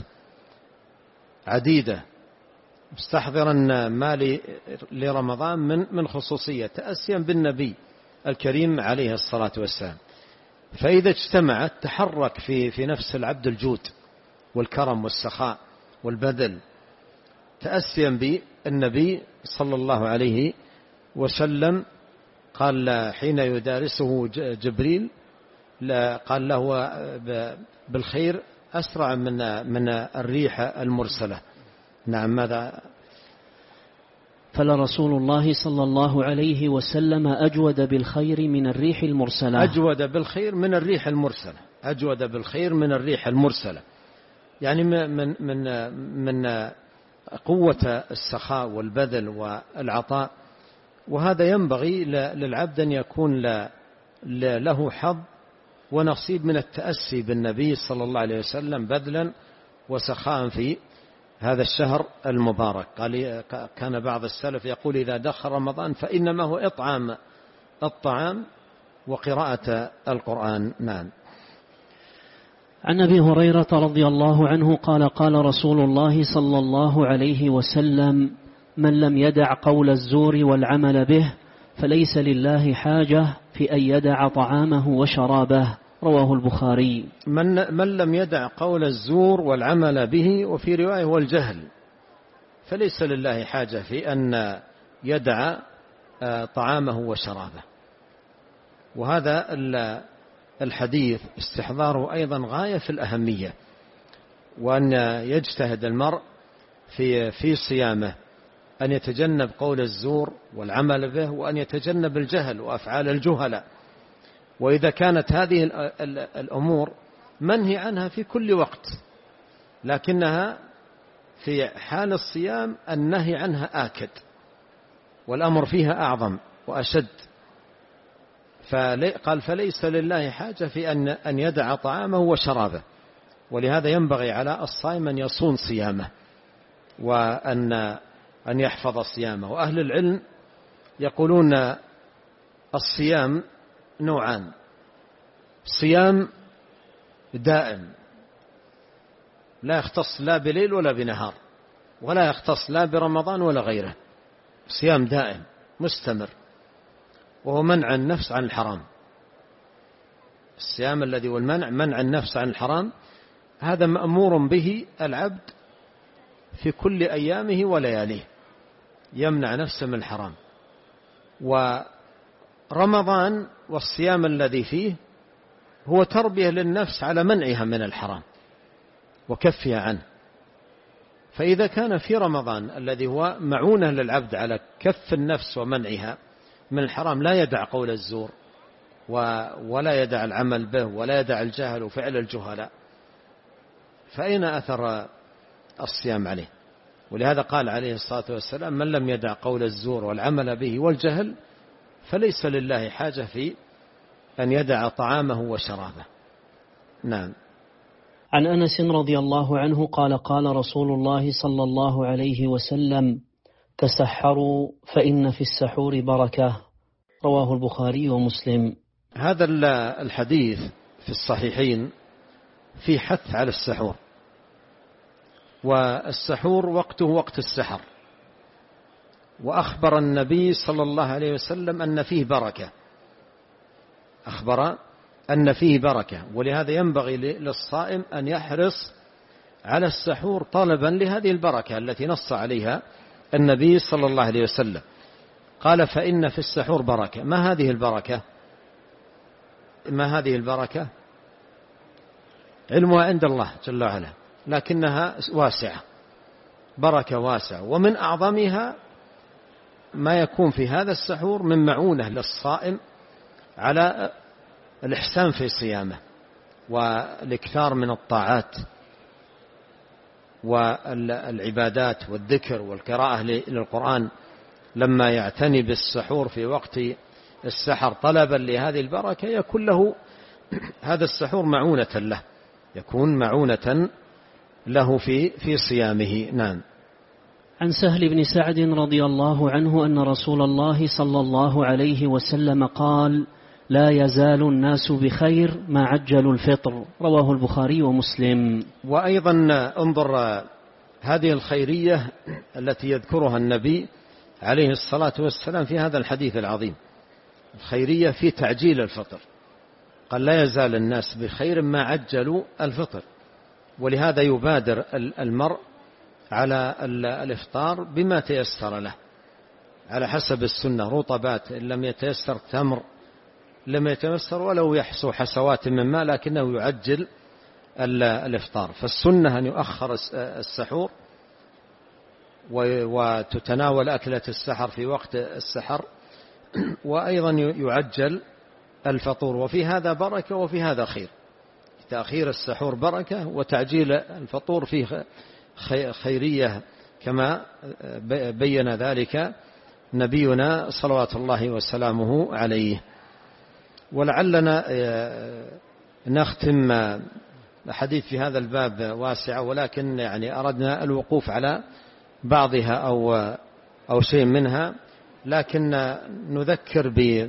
عديدة، مستحضرا ما لرمضان من من خصوصية، تأسيا بالنبي الكريم عليه الصلاة والسلام. فإذا اجتمعت تحرك في في نفس العبد الجود والكرم والسخاء والبذل، تأسيا بالنبي صلى الله عليه وسلم. قال حين يدارسه جبريل قال له بالخير أسرع من من الريح المرسلة. نعم. ماذا؟ فلرسول الله صلى الله عليه وسلم أجود بالخير من الريح المرسلة. أجود بالخير من الريح المرسلة، أجود بالخير من الريح المرسلة، يعني من من من قوة السخاء والبذل والعطاء. وهذا ينبغي للعبد أن يكون له حظ ونصيب من التأسي بالنبي صلى الله عليه وسلم بذلا وسخاء في هذا الشهر المبارك. قال كان بعض السلف يقول إذا دخل رمضان فإنما هو إطعام الطعام وقراءة القرآن. نعم. عن أبي هريرة رضي الله عنه قال قال رسول الله صلى الله عليه وسلم من لم يدع قول الزور والعمل به فليس لله حاجة في أن يدع طعامه وشرابه. رواه البخاري. من, من لم يدع قول الزور والعمل به، وفي رواية والجهل، فليس لله حاجة في أن يدع طعامه وشرابه. وهذا الحديث استحضاره أيضا غاية في الأهمية، وأن يجتهد المرء في في صيامه أن يتجنب قول الزور والعمل به، وأن يتجنب الجهل وأفعال الجهلاء. وإذا كانت هذه الأمور منهي عنها في كل وقت، لكنها في حال الصيام النهي عنها آكد، والأمر فيها أعظم وأشد. قال فليس لله حاجة في أن يدع طعامه وشرابه. ولهذا ينبغي على الصائم أن يصون صيامه وأن أن يحفظ صيامه. وأهل العلم يقولون الصيام نوعان: صيام دائم لا يختص لا بليل ولا بنهار، ولا يختص لا برمضان ولا غيره، صيام دائم مستمر، وهو منع النفس عن الحرام الصيام الذي والمنع، منع النفس عن الحرام، هذا مأمور به العبد في كل أيامه ولياليه، يمنع نفسه من الحرام. ورمضان والصيام الذي فيه هو تربية للنفس على منعها من الحرام وكفها عنه. فإذا كان في رمضان الذي هو معونة للعبد على كف النفس ومنعها من الحرام، لا يدع قول الزور ولا يدع العمل به ولا يدع الجهل وفعل الجهلاء، فأين أثر الصيام عليه؟ ولهذا قال عليه الصلاة والسلام: من لم يدع قول الزور والعمل به والجهل فليس لله حاجة في أن يدع طعامه وشرابه. نعم. عن أنس رضي الله عنه قال: قال رسول الله صلى الله عليه وسلم: تسحروا فإن في السحور بركة. رواه البخاري ومسلم. هذا الحديث في الصحيحين في حث على السحور، والسحور وقته وقت السحر، وأخبر النبي صلى الله عليه وسلم أن فيه بركة، أخبر أن فيه بركة، ولهذا ينبغي للصائم أن يحرص على السحور طلبا لهذه البركة التي نص عليها النبي صلى الله عليه وسلم. قال: فإن في السحور بركة. ما هذه البركة؟ ما هذه البركة؟ علمها عند الله جل وعلا، لكنها واسعة، بركة واسعة. ومن أعظمها ما يكون في هذا السحور من معونة للصائم على الإحسان في صيامه والإكثار من الطاعات والعبادات والذكر والقراءة للقرآن. لما يعتني بالسحور في وقت السحر طلبا لهذه البركة يكون له هذا السحور معونة له، يكون معونة له في في صيامه. نعم. عن سهل بن سعد رضي الله عنه أن رسول الله صلى الله عليه وسلم قال: لا يزال الناس بخير ما عجلوا الفطر. رواه البخاري ومسلم. وأيضا انظر هذه الخيرية التي يذكرها النبي عليه الصلاة والسلام في هذا الحديث العظيم، الخيرية في تعجيل الفطر. قال: لا يزال الناس بخير ما عجلوا الفطر. ولهذا يبادر المرء على الإفطار بما تيسر له على حسب السنة، رطبات، إن لم يتيسر تمر، لم يتيسر ولو يحسو حسوات من ماء، لكنه يعجل الإفطار. فالسنة أن يؤخر السحور وتتناول أكلة السحر في وقت السحر، وأيضا يعجل الفطور. وفي هذا بركة وفي هذا خير، تأخير السحور بركة وتعجيل الفطور فيه خيرية، كما بين ذلك نبينا صلوات الله وسلامه عليه. ولعلنا نختم الحديث في هذا الباب واسعة، ولكن يعني أردنا الوقوف على بعضها أو أو شيء منها، لكن نذكر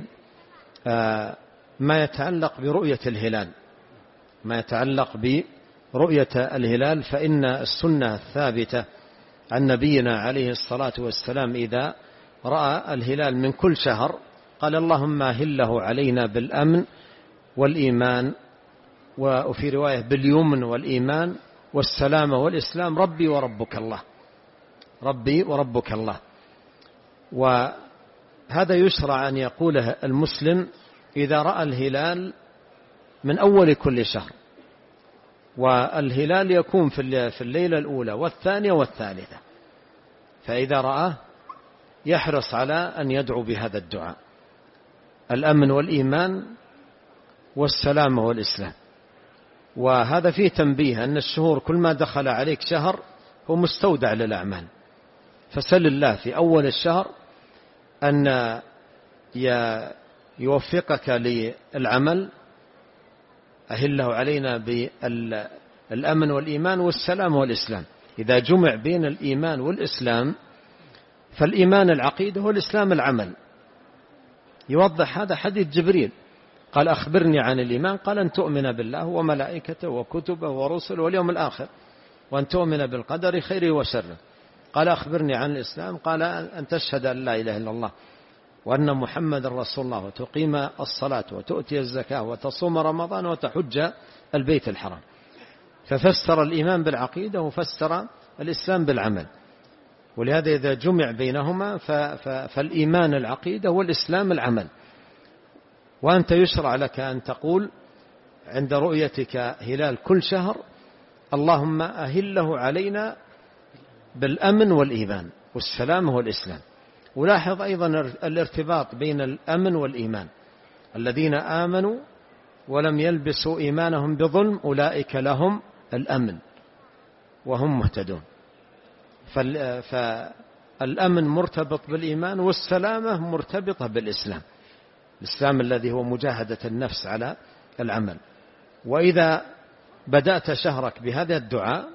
بما يتعلق برؤية الهلال، ما يتعلق برؤية الهلال. فإن السنة الثابتة عن نبينا عليه الصلاة والسلام إذا رأى الهلال من كل شهر قال: اللهم هله علينا بالأمن والإيمان، وفي رواية باليمن والإيمان والسلامة والإسلام، ربي وربك الله، ربي وربك الله. وهذا يشرع أن يقوله المسلم إذا رأى الهلال من أول كل شهر، والهلال يكون في الليلة الأولى والثانية والثالثة، فإذا رآه يحرص على أن يدعو بهذا الدعاء: الأمن والإيمان والسلام والإسلام. وهذا فيه تنبيه أن الشهور كل ما دخل عليك شهر هو مستودع للأعمال، فسل الله في أول الشهر أن يوفقك للعمل، أهله علينا بالأمن والإيمان والسلام والإسلام. إذا جمع بين الإيمان والإسلام، فالإيمان العقيدة والإسلام العمل. يوضح هذا حديث جبريل، قال: أخبرني عن الإيمان، قال: أن تؤمن بالله وملائكته وكتبه ورسله واليوم الآخر، وأن تؤمن بالقدر خيره وشره. قال: أخبرني عن الإسلام، قال: أن تشهد أن لا إله إلا الله وأن محمد رسول الله، وتقيم الصلاة وتؤتي الزكاة وتصوم رمضان وتحج البيت الحرام. ففسر الإيمان بالعقيدة وفسر الإسلام بالعمل، ولهذا إذا جمع بينهما فالإيمان العقيدة والإسلام العمل. وأنت يشرع لك أن تقول عند رؤيتك هلال كل شهر: اللهم أهله علينا بالأمن والإيمان والسلام والإسلام. ولاحظ أيضا الارتباط بين الأمن والإيمان: الذين آمنوا ولم يلبسوا إيمانهم بظلم أولئك لهم الأمن وهم مهتدون. فالأمن مرتبط بالإيمان، والسلامة مرتبطة بالإسلام، الإسلام الذي هو مجاهدة النفس على العمل. وإذا بدأت شهرك بهذا الدعاء: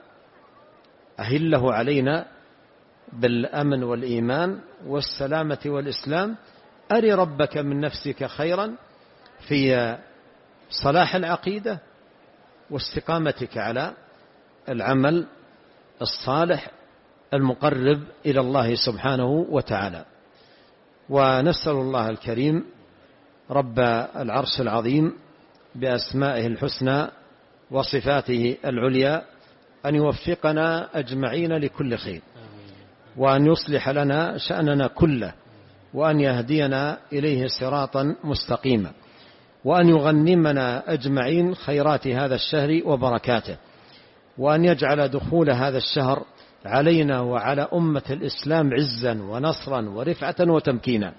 أهله علينا بالأمن والإيمان والسلامة والإسلام، أري ربك من نفسك خيرا في صلاح العقيدة واستقامتك على العمل الصالح المقرب إلى الله سبحانه وتعالى. ونسأل الله الكريم رب العرش العظيم بأسمائه الحسنى وصفاته العليا أن يوفقنا أجمعين لكل خير، وأن يصلح لنا شأننا كله، وأن يهدينا إليه صراطا مستقيما، وأن يغنمنا أجمعين خيرات هذا الشهر وبركاته، وأن يجعل دخول هذا الشهر علينا وعلى أمة الإسلام عزا ونصرا ورفعة وتمكينا،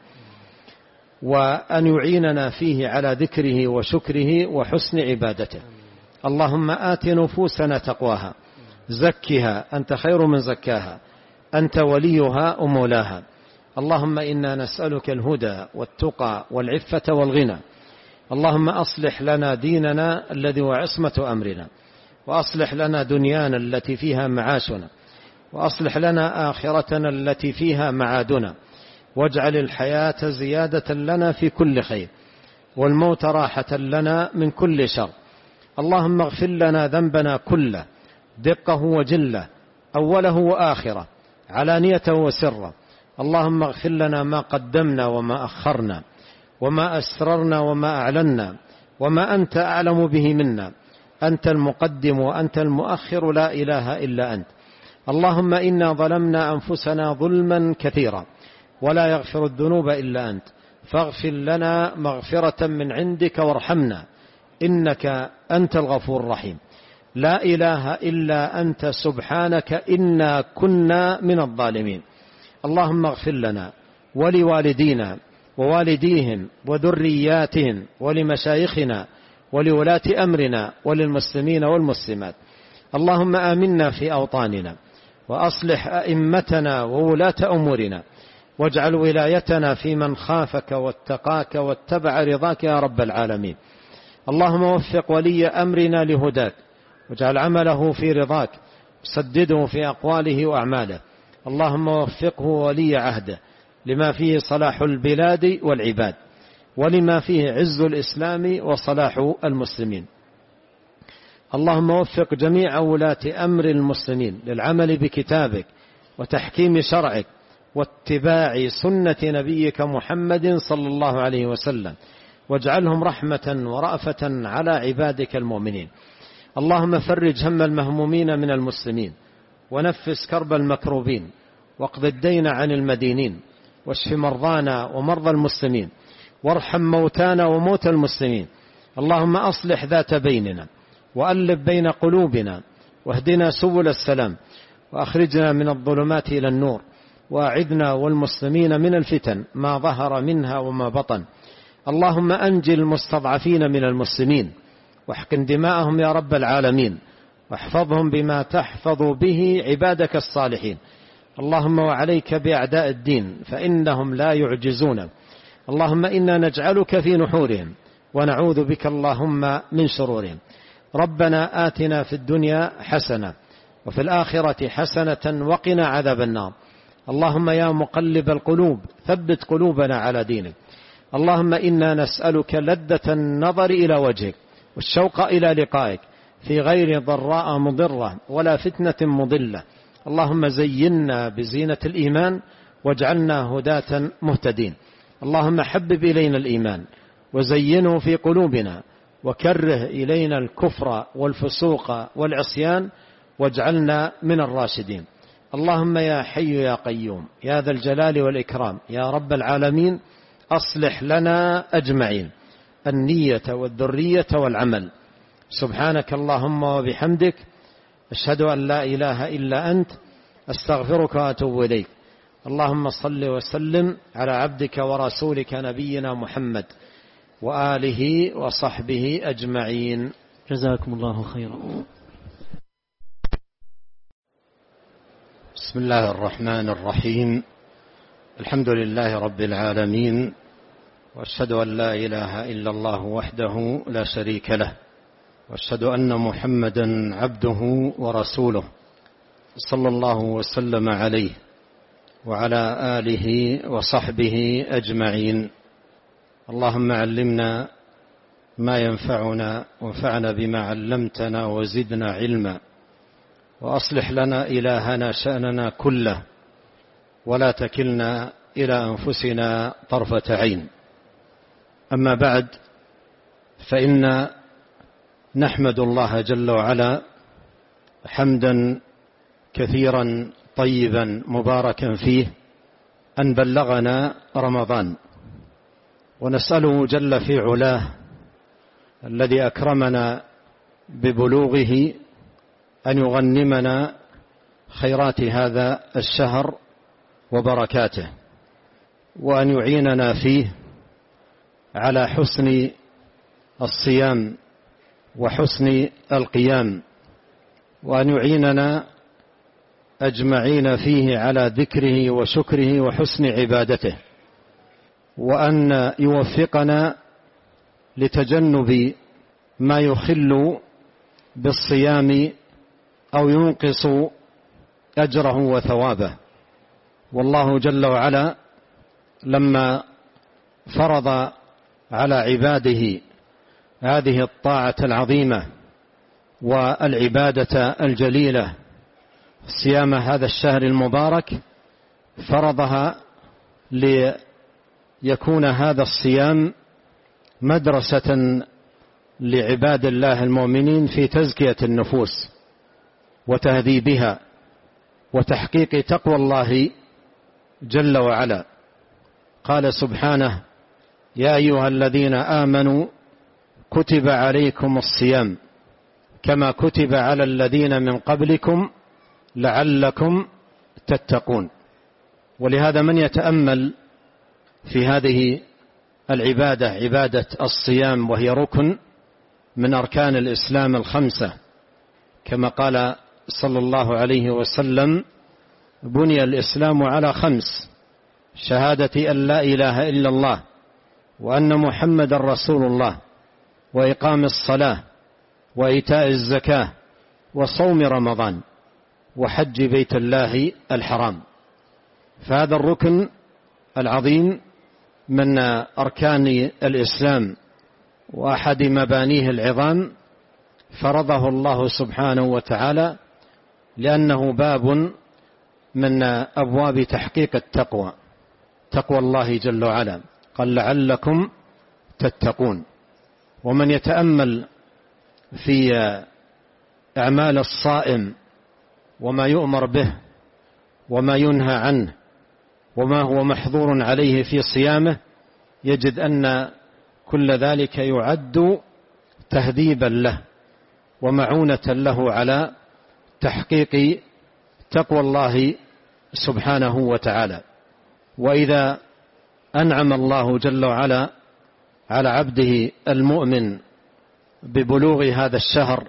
وأن يعيننا فيه على ذكره وشكره وحسن عبادته. اللهم آت نفوسنا تقواها، زكها أنت خير من زكاها، أنت وليها ومولاها. اللهم إنا نسألك الهدى والتقى والعفة والغنى. اللهم أصلح لنا ديننا الذي هو عصمة أمرنا، وأصلح لنا دنيانا التي فيها معاشنا، وأصلح لنا آخرتنا التي فيها معادنا، واجعل الحياة زيادة لنا في كل خير، والموت راحة لنا من كل شر. اللهم اغفر لنا ذنبنا كله، دقه وجله، أوله وآخره، علانيته وسره. اللهم اغفر لنا ما قدمنا وما أخرنا، وما أسررنا وما أعلنا، وما أنت أعلم به منا. أنت المقدم وأنت المؤخر، لا إله إلا أنت. اللهم إنا ظلمنا أنفسنا ظلما كثيرا، ولا يغفر الذنوب إلا أنت، فاغفر لنا مغفرة من عندك وارحمنا، إنك أنت الغفور الرحيم. لا إله إلا أنت سبحانك إنا كنا من الظالمين. اللهم اغفر لنا ولوالدينا ووالديهم وذرياتهم ولمشايخنا ولولاة أمرنا وللمسلمين والمسلمات. اللهم آمنا في أوطاننا، وأصلح أئمتنا وولاة أمورنا، واجعل ولايتنا في من خافك واتقاك واتبع رضاك يا رب العالمين. اللهم وفق ولي أمرنا لهداك، واجعل عمله في رضاك، سدده في أقواله وأعماله. اللهم وفقه ولي عهده لما فيه صلاح البلاد والعباد، ولما فيه عز الإسلام وصلاح المسلمين. اللهم وفق جميع ولاة أمر المسلمين للعمل بكتابك وتحكيم شرعك واتباع سنة نبيك محمد صلى الله عليه وسلم، واجعلهم رحمة ورأفة على عبادك المؤمنين. اللهم فرج هم المهمومين من المسلمين، ونفس كرب المكروبين، واقض الدين عن المدينين، واشف مرضانا ومرضى المسلمين، وارحم موتانا وموتى المسلمين. اللهم أصلح ذات بيننا، وألف بين قلوبنا، واهدنا سبل السلام، وأخرجنا من الظلمات إلى النور، وأعذنا والمسلمين من الفتن ما ظهر منها وما بطن. اللهم أنجي المستضعفين من المسلمين، واحقن دماءهم يا رب العالمين، واحفظهم بما تحفظ به عبادك الصالحين. اللهم وعليك بأعداء الدين فإنهم لا يعجزون. اللهم إنا نجعلك في نحورهم، ونعوذ بك اللهم من شرورهم. ربنا آتنا في الدنيا حسنة، وفي الآخرة حسنة، وقنا عذاب النار. اللهم يا مقلب القلوب ثبت قلوبنا على دينك. اللهم إنا نسألك لذة النظر إلى وجهك، والشوق إلى لقائك، في غير ضراء مضرة ولا فتنة مضلة. اللهم زينا بزينة الإيمان، واجعلنا هداة مهتدين. اللهم حبب إلينا الإيمان وزينه في قلوبنا وكره إلينا الكفر والفسوق والعصيان واجعلنا من الراشدين. اللهم يا حي يا قيوم يا ذا الجلال والإكرام يا رب العالمين أصلح لنا أجمعين النية والذرية والعمل. سبحانك اللهم وبحمدك أشهد أن لا إله إلا أنت أستغفرك وأتوب إليك. اللهم صل وسلم على عبدك ورسولك نبينا محمد وآله وصحبه أجمعين. جزاكم الله خيرا. بسم الله الرحمن الرحيم. الحمد لله رب العالمين، وأشهد أن لا إله إلا الله وحده لا شريك له، وأشهد أن محمدا عبده ورسوله صلى الله وسلم عليه وعلى آله وصحبه أجمعين. اللهم علمنا ما ينفعنا وانفعنا بما علمتنا وزدنا علما، وأصلح لنا إلهنا شأننا كله ولا تكلنا إلى أنفسنا طرفة عين. أما بعد، فإن نحمد الله جل وعلا حمدا كثيرا طيبا مباركا فيه أن بلغنا رمضان، ونسأله جل في علاه الذي أكرمنا ببلوغه أن يغنمنا خيرات هذا الشهر وبركاته، وأن يعيننا فيه على حسن الصيام وحسن القيام، وأن يعيننا أجمعين فيه على ذكره وشكره وحسن عبادته، وأن يوفقنا لتجنب ما يخل بالصيام أو ينقص أجره وثوابه. والله جل وعلا لما فرض على عباده هذه الطاعة العظيمة والعبادة الجليلة صيام هذا الشهر المبارك، فرضها ليكون هذا الصيام مدرسة لعباد الله المؤمنين في تزكية النفوس وتهذيبها وتحقيق تقوى الله جل وعلا. قال سبحانه: يا أيها الذين آمنوا كتب عليكم الصيام كما كتب على الذين من قبلكم لعلكم تتقون. ولهذا من يتأمل في هذه العبادة، عبادة الصيام، وهي ركن من أركان الإسلام الخمسة، كما قال صلى الله عليه وسلم: بني الإسلام على خمس: شهادة أن لا إله إلا الله وأن محمد رسول الله، وإقام الصلاة، وإيتاء الزكاة، وصوم رمضان، وحج بيت الله الحرام. فهذا الركن العظيم من أركان الإسلام وأحد مبانيه العظام فرضه الله سبحانه وتعالى، لأنه باب من أبواب تحقيق التقوى، تقوى الله جل وعلا. قال: لعلكم تتقون. ومن يتأمل في أعمال الصائم وما يؤمر به وما ينهى عنه وما هو محظور عليه في صيامه، يجد أن كل ذلك يعد تهذيبا له ومعونة له على تحقيق تقوى الله سبحانه وتعالى. وإذا أنعم الله جل وعلا على عبده المؤمن ببلوغ هذا الشهر،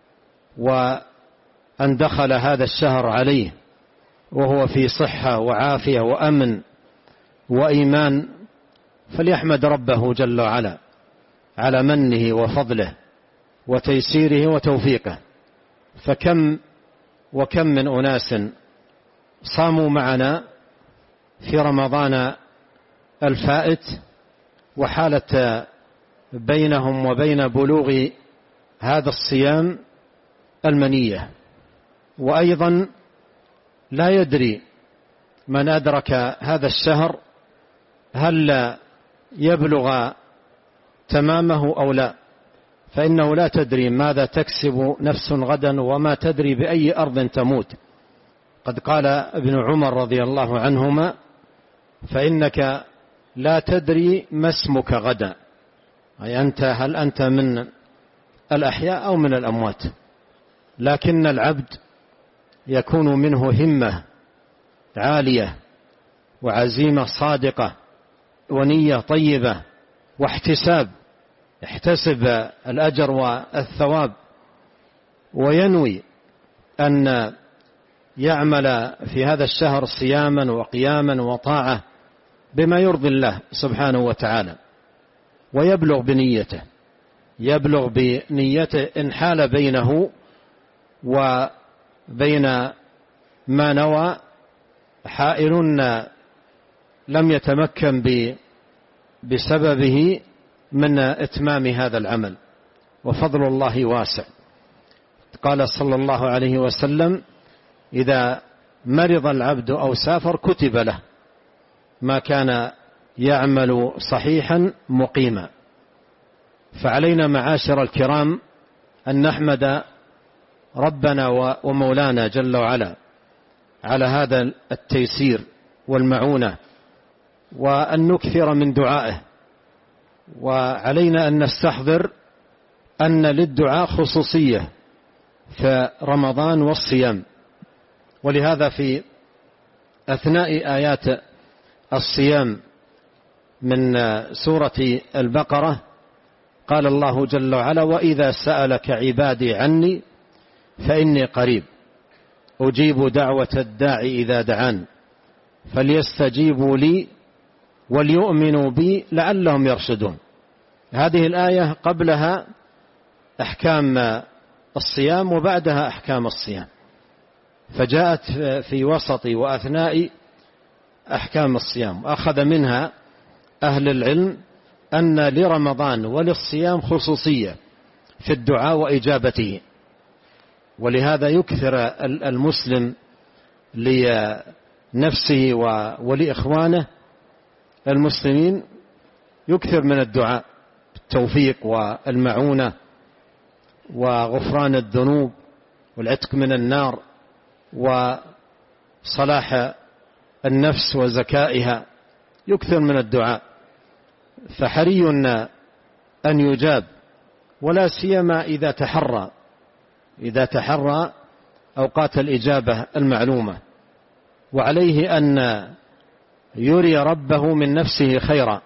وأن دخل هذا الشهر عليه وهو في صحة وعافية وأمن وإيمان، فليحمد ربه جل وعلا على منه وفضله وتيسيره وتوفيقه. فكم وكم من أناس صاموا معنا في رمضان الفائت وحالت بينهم وبين بلوغ هذا الصيام المنية، وأيضا لا يدري من أدرك هذا الشهر هل يبلغ تمامه أو لا، فإنه لا تدري ماذا تكسب نفس غدا وما تدري بأي أرض تموت. قد قال ابن عمر رضي الله عنهما: فإنك لا تدري ما اسمك غدا، أي أنت هل أنت من الأحياء أو من الأموات. لكن العبد يكون منه همة عالية وعزيمة صادقة ونية طيبة واحتساب، يحتسب الأجر والثواب وينوي أن يعمل في هذا الشهر صياما وقياما وطاعة بما يرضي الله سبحانه وتعالى، ويبلغ بنيته يبلغ بنيته إن حال بينه وبين ما نوى حائل لم يتمكن بسببه من إتمام هذا العمل، وفضل الله واسع. قال صلى الله عليه وسلم: إذا مرض العبد أو سافر كتب له ما كان يعمل صحيحا مقيما. فعلينا معاشر الكرام أن نحمد ربنا ومولانا جل وعلا على هذا التيسير والمعونة، وأن نكثر من دعائه. وعلينا أن نستحضر أن للدعاء خصوصية في رمضان والصيام، ولهذا في أثناء آيات الصيام من سورة البقرة قال الله جل وعلا: وإذا سألك عبادي عني فإني قريب أجيب دعوة الداعي إذا دعان فليستجيبوا لي وليؤمنوا بي لعلهم يرشدون. هذه الآية قبلها أحكام الصيام وبعدها أحكام الصيام، فجاءت في وسط وأثناء أحكام الصيام. أخذ منها أهل العلم أن لرمضان وللصيام خصوصية في الدعاء وإجابته، ولهذا يكثر المسلم لنفسه ولإخوانه المسلمين يكثر من الدعاء بالتوفيق والمعونة وغفران الذنوب والعتق من النار وصلاح النفس وزكائها، يكثر من الدعاء، فحري أن يجاب، ولا سيما إذا تحرى إذا تحرى أوقات الإجابة المعلومة. وعليه أن يري ربه من نفسه خيرا،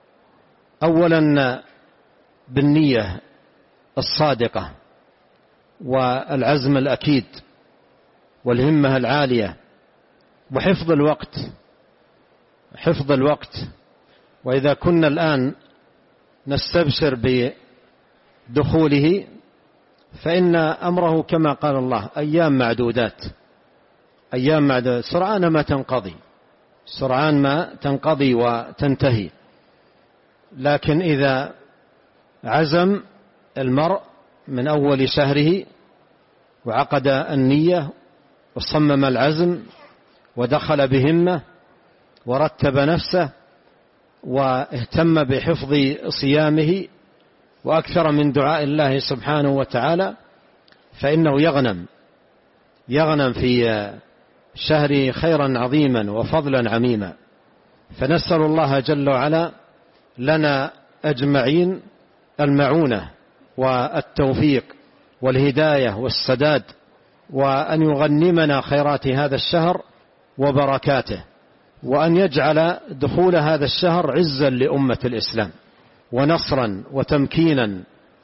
أولا بالنية الصادقة والعزم الأكيد والهمة العالية وحفظ الوقت حفظ الوقت وإذا كنا الآن نستبشر بدخوله فإن أمره كما قال الله: أيام معدودات أيام معدودات سرعان ما تنقضي سرعان ما تنقضي وتنتهي. لكن إذا عزم المرء من أول شهره وعقد النية وصمم العزم ودخل بهمة ورتب نفسه واهتم بحفظ صيامه وأكثر من دعاء الله سبحانه وتعالى، فإنه يغنم يغنم في شهر خيرا عظيما وفضلا عميما. فنسأل الله جل وعلا لنا أجمعين المعونة والتوفيق والهداية والسداد، وأن يغنمنا خيرات هذا الشهر وبركاته، وأن يجعل دخول هذا الشهر عزا لأمة الإسلام ونصرا وتمكينا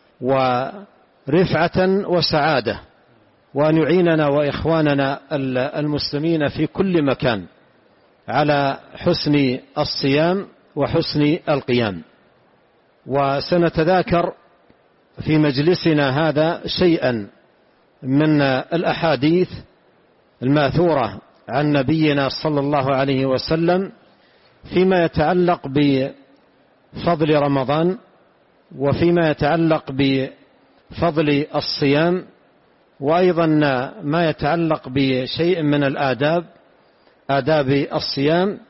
ورفعة وسعادة، وأن يعيننا وإخواننا المسلمين في كل مكان على حسن الصيام وحسن القيام. وسنتذاكر في مجلسنا هذا شيئا من الأحاديث الماثورة عن نبينا صلى الله عليه وسلم فيما يتعلق بفضل رمضان وفيما يتعلق بفضل الصيام، وأيضا ما يتعلق بشيء من الآداب آداب الصيام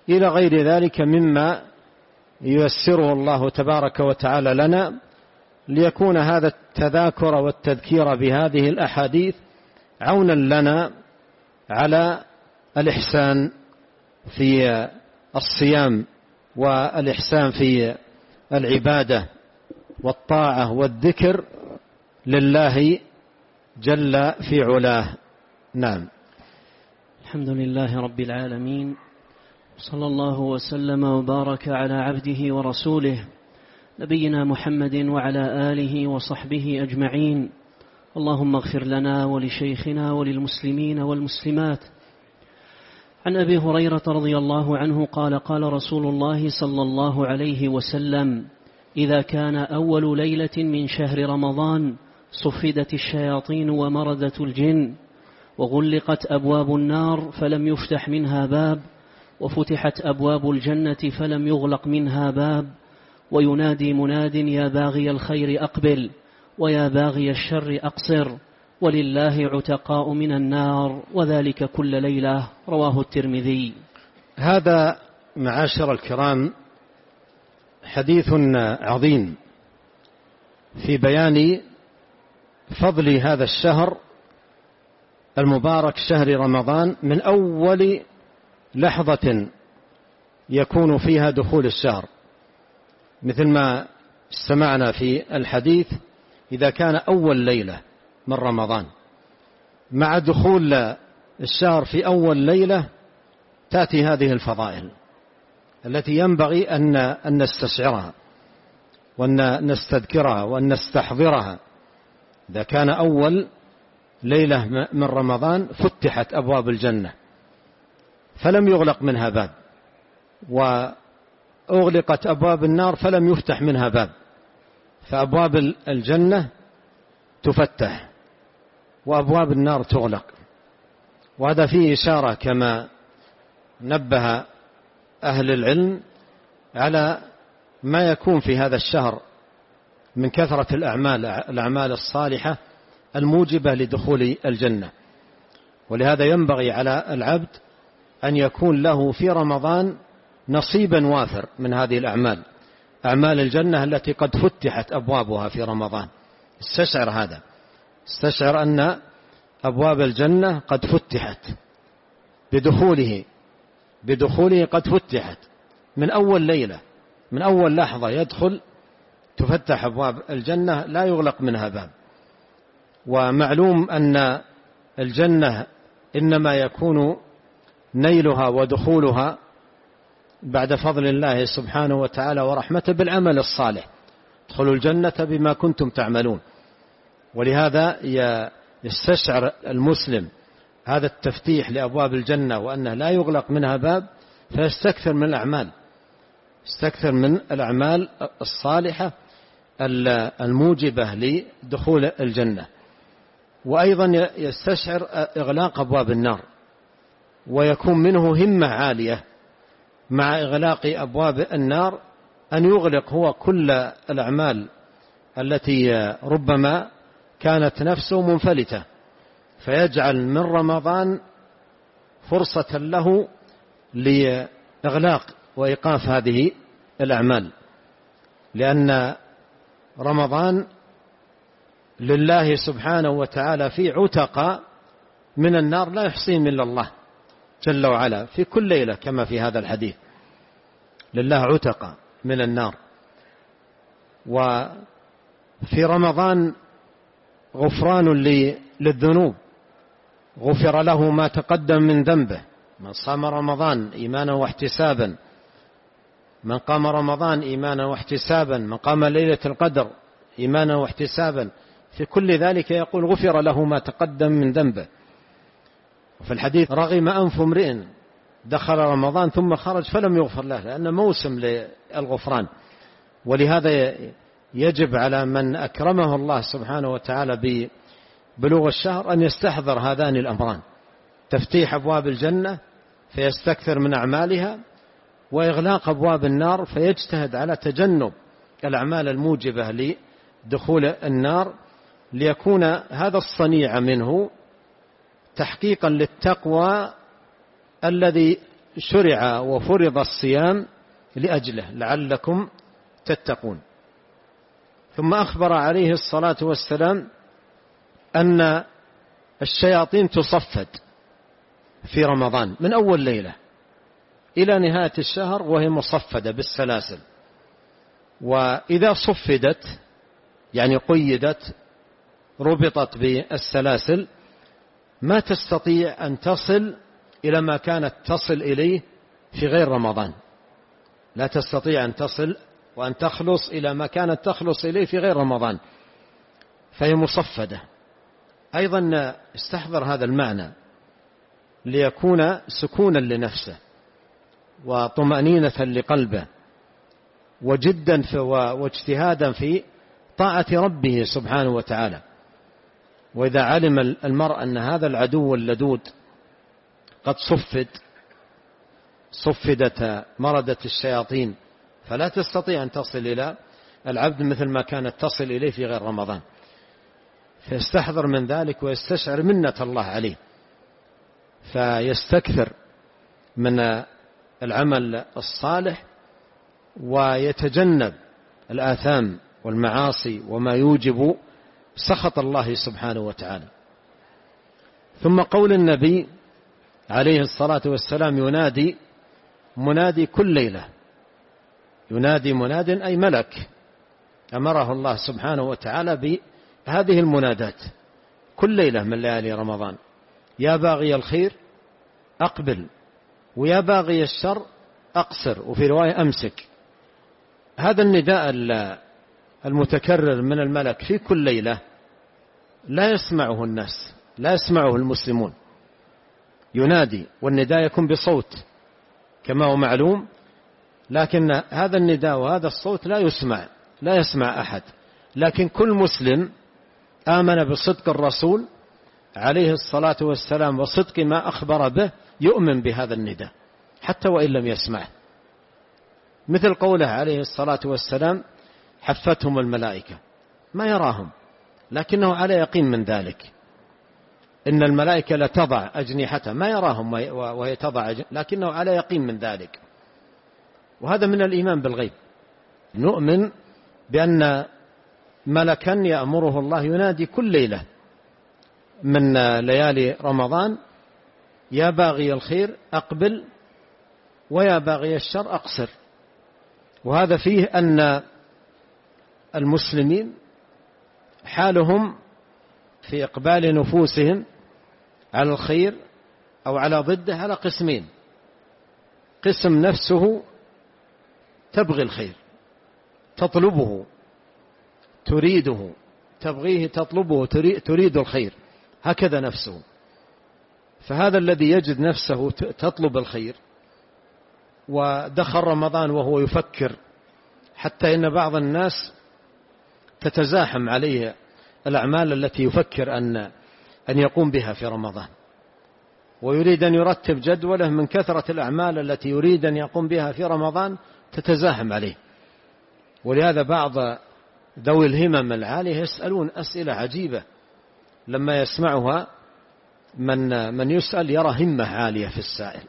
إلى غير ذلك مما ييسره الله تبارك وتعالى لنا، ليكون هذا التذاكر والتذكير بهذه الأحاديث عونا لنا على الإحسان في الصيام والإحسان في العبادة والطاعة والذكر لله جل في علاه. نعم. الحمد لله رب العالمين، صلى الله وسلم وبارك على عبده ورسوله نبينا محمد وعلى آله وصحبه أجمعين. اللهم اغفر لنا ولشيخنا وللمسلمين والمسلمات. عن أبي هريرة رضي الله عنه قال قال رسول الله صلى الله عليه وسلم: إذا كان أول ليلة من شهر رمضان صفدت الشياطين ومردت الجن وغلقت أبواب النار فلم يفتح منها باب، وفتحت أبواب الجنة فلم يغلق منها باب، وينادي مناد: يا باغي الخير أقبل ويا باغي الشر أقصر، ولله عتقاء من النار، وذلك كل ليلة. رواه الترمذي. هذا معاشر الكرام حديث عظيم في بيان فضل هذا الشهر المبارك شهر رمضان من أول لحظة يكون فيها دخول الشهر، مثل ما استمعنا في الحديث: إذا كان أول ليلة من رمضان. مع دخول الشهر في أول ليلة تأتي هذه الفضائل التي ينبغي أن نستشعرها وأن نستذكرها وأن نستحضرها. إذا كان أول ليلة من رمضان فتحت أبواب الجنة فلم يغلق منها باب، وأغلقت أبواب النار فلم يفتح منها باب، فأبواب الجنة تفتح وأبواب النار تغلق. وهذا فيه إشارة كما نبه أهل العلم على ما يكون في هذا الشهر من كثرة الأعمال الأعمال الصالحة الموجبة لدخول الجنة. ولهذا ينبغي على العبد أن يكون له في رمضان نصيبا وافر من هذه الأعمال، أعمال الجنة التي قد فتحت أبوابها في رمضان. استشعر هذا، استشعر أن أبواب الجنة قد فتحت بدخوله بدخوله قد فتحت من أول ليلة، من أول لحظة يدخل تفتح أبواب الجنة لا يغلق منها باب. ومعلوم أن الجنة إنما يكون نيلها ودخولها بعد فضل الله سبحانه وتعالى ورحمته بالعمل الصالح. ادخلوا الجنة بما كنتم تعملون. ولهذا يستشعر المسلم هذا التفتيح لأبواب الجنة وأنه لا يغلق منها باب، فيستكثر من الأعمال، يستكثر من الأعمال الصالحة الموجبة لدخول الجنة. وأيضا يستشعر إغلاق أبواب النار، ويكون منه همة عالية مع إغلاق أبواب النار أن يغلق هو كل الأعمال التي ربما كانت نفسه منفلتة، فيجعل من رمضان فرصة له لإغلاق وإيقاف هذه الأعمال، لأن رمضان لله سبحانه وتعالى في عتق من النار لا يحصيهم إلا الله جل وعلا في كل ليلة، كما في هذا الحديث: لله عتق من النار. وفي رمضان غفران للذنوب، غفر له ما تقدم من ذنبه. من صام رمضان إيمانا واحتسابا، من قام رمضان إيمانا واحتسابا، من قام ليلة القدر إيمانا واحتسابا، في كل ذلك يقول غفر له ما تقدم من ذنبه. وفي الحديث: رغم أنف امرئ دخل رمضان ثم خرج فلم يغفر له، لأن موسم للغفران. ولهذا يجب على من أكرمه الله سبحانه وتعالى ببلوغ الشهر أن يستحضر هذان الأمران: تفتيح أبواب الجنة فيستكثر من أعمالها، وإغلاق أبواب النار فيجتهد على تجنب الأعمال الموجبة لدخول النار، ليكون هذا الصنيع منه تحقيقا للتقوى الذي شرع وفرض الصيام لأجله لعلكم تتقون. ثم أخبر عليه الصلاة والسلام أن الشياطين تصفد في رمضان من أول ليلة إلى نهاية الشهر وهي مصفدة بالسلاسل، وإذا صفدت يعني قيدت ربطت بالسلاسل ما تستطيع أن تصل إلى ما كانت تصل إليه في غير رمضان، لا تستطيع أن تصل وأن تخلص إلى ما كانت تخلص إليه في غير رمضان، فهي مصفدة. أيضا استحضر هذا المعنى ليكون سكونا لنفسه وطمأنينة لقلبه وجدا في واجتهادا في طاعة ربه سبحانه وتعالى. وإذا علم المرء أن هذا العدو اللدود قد صفد صفدت مردة الشياطين فلا تستطيع أن تصل إلى العبد مثل ما كانت تصل إليه في غير رمضان، فيستحضر من ذلك ويستشعر منة الله عليه، فيستكثر من العمل الصالح ويتجنب الآثام والمعاصي وما يوجب سخط الله سبحانه وتعالى. ثم قول النبي عليه الصلاة والسلام ينادي منادي كل ليلة، ينادي مناد أي ملك أمره الله سبحانه وتعالى بهذه المنادات كل ليلة من ليالي رمضان: يا باغي الخير أقبل، ويا باغي الشر أقصر، وفي رواية أمسك. هذا النداء المتكرر من الملك في كل ليلة لا يسمعه الناس، لا يسمعه المسلمون. ينادي والنداء يكون بصوت كما هو معلوم، لكن هذا النداء وهذا الصوت لا يسمع، لا يسمع أحد، لكن كل مسلم آمن بصدق الرسول عليه الصلاة والسلام وصدق ما أخبر به يؤمن بهذا النداء حتى وإن لم يسمعه، مثل قوله عليه الصلاة والسلام: حفتهم الملائكة، ما يراهم لكنه على يقين من ذلك. إن الملائكة لتضع أجنحتها، ما يراهم وهي تضع أجنحتها لكنه على يقين من ذلك. وهذا من الإيمان بالغيب، نؤمن بأن ملكا يأمره الله ينادي كل ليلة من ليالي رمضان: يا باغي الخير أقبل، ويا باغي الشر أقصر. وهذا فيه أن المسلمين حالهم في إقبال نفوسهم على الخير أو على ضده على قسمين: قسم نفسه تبغي الخير، تطلبه، تريده، تبغيه، تطلبه، تريد الخير، هكذا نفسه. فهذا الذي يجد نفسه تطلب الخير ودخل رمضان وهو يفكر، حتى إن بعض الناس تتزاحم عليه الأعمال التي يفكر أن أن يقوم بها في رمضان، ويريد أن يرتب جدوله من كثرة الأعمال التي يريد أن يقوم بها في رمضان تتزاحم عليه. ولهذا بعض ذوي الهمم العالية يسألون أسئلة عجيبة لما يسمعها من من يسأل يرى همة عالية في السائل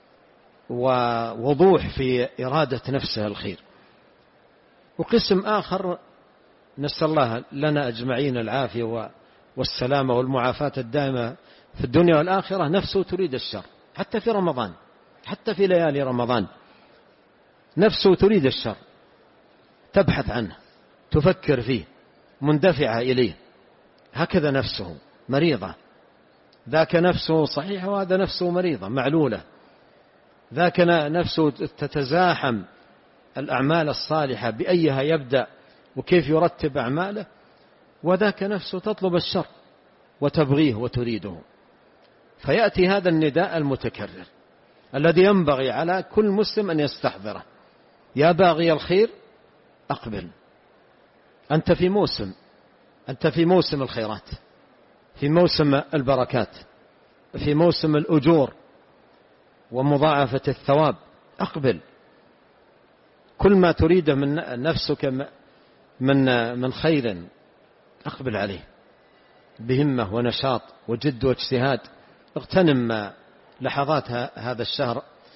ووضوح في إرادة نفسه الخير. وقسم آخر نسأل الله لنا أجمعين العافية والسلامة والمعافاة الدائمة في الدنيا والآخرة، نفسه تريد الشر حتى في رمضان، حتى في ليالي رمضان نفسه تريد الشر، تبحث عنه، تفكر فيه، مندفعة إليه، هكذا نفسه مريضة. ذاك نفسه صحيح وهذا نفسه مريضة معلولة، ذاك نفسه تتزاحم الأعمال الصالحة بأيها يبدأ وكيف يرتب أعماله، وذاك نفسه تطلب الشر وتبغيه وتريده. فيأتي هذا النداء المتكرر الذي ينبغي على كل مسلم أن يستحضره: يا باغي الخير أقبل. أنت في موسم، أنت في موسم الخيرات، في موسم البركات، في موسم الأجور ومضاعفة الثواب. أقبل، كل ما تريد من نفسك من من خير أقبل عليه بهمة ونشاط وجد واجتهاد. اغتنم لحظات هذا الشهر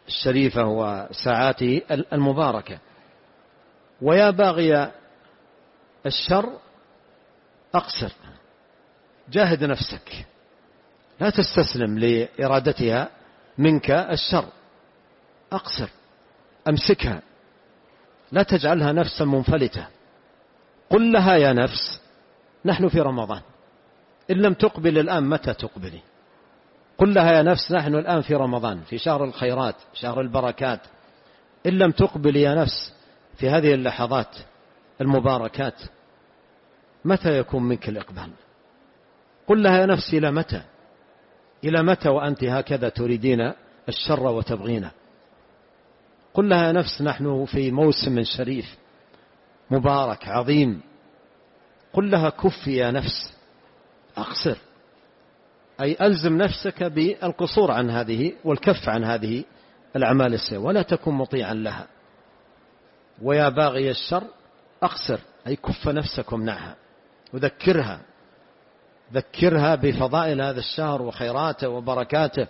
الشريفة وساعاته المباركة. ويا باغي الشر أقصر، جاهد نفسك، لا تستسلم لإرادتها منك الشر، أقصر، أمسكها، لا تجعلها نفسا منفلتة. قل لها يا نفس نحن في رمضان، إن لم تقبل الآن متى تقبلي؟ قل لها يا نفس نحن الآن في رمضان، في شهر الخيرات، شهر البركات، إن لم تقبل يا نفس في هذه اللحظات المباركات متى يكون منك الإقبال؟ قل لها يا نفس إلى متى؟ إلى متى وأنت هكذا تريدين الشر وتبغين؟ قل لها يا نفس نحن في موسم شريف مبارك عظيم. قل لها كفي يا نفس، أقصر، أي ألزم نفسك بالقصور عن هذه والكف عن هذه الأعمال السيئة ولا تكن مطيعا لها. ويا باغي الشر أقصر، أي كف نفسك وامنعها، وذكرها ذكرها بفضائل هذا الشهر وخيراته وبركاته.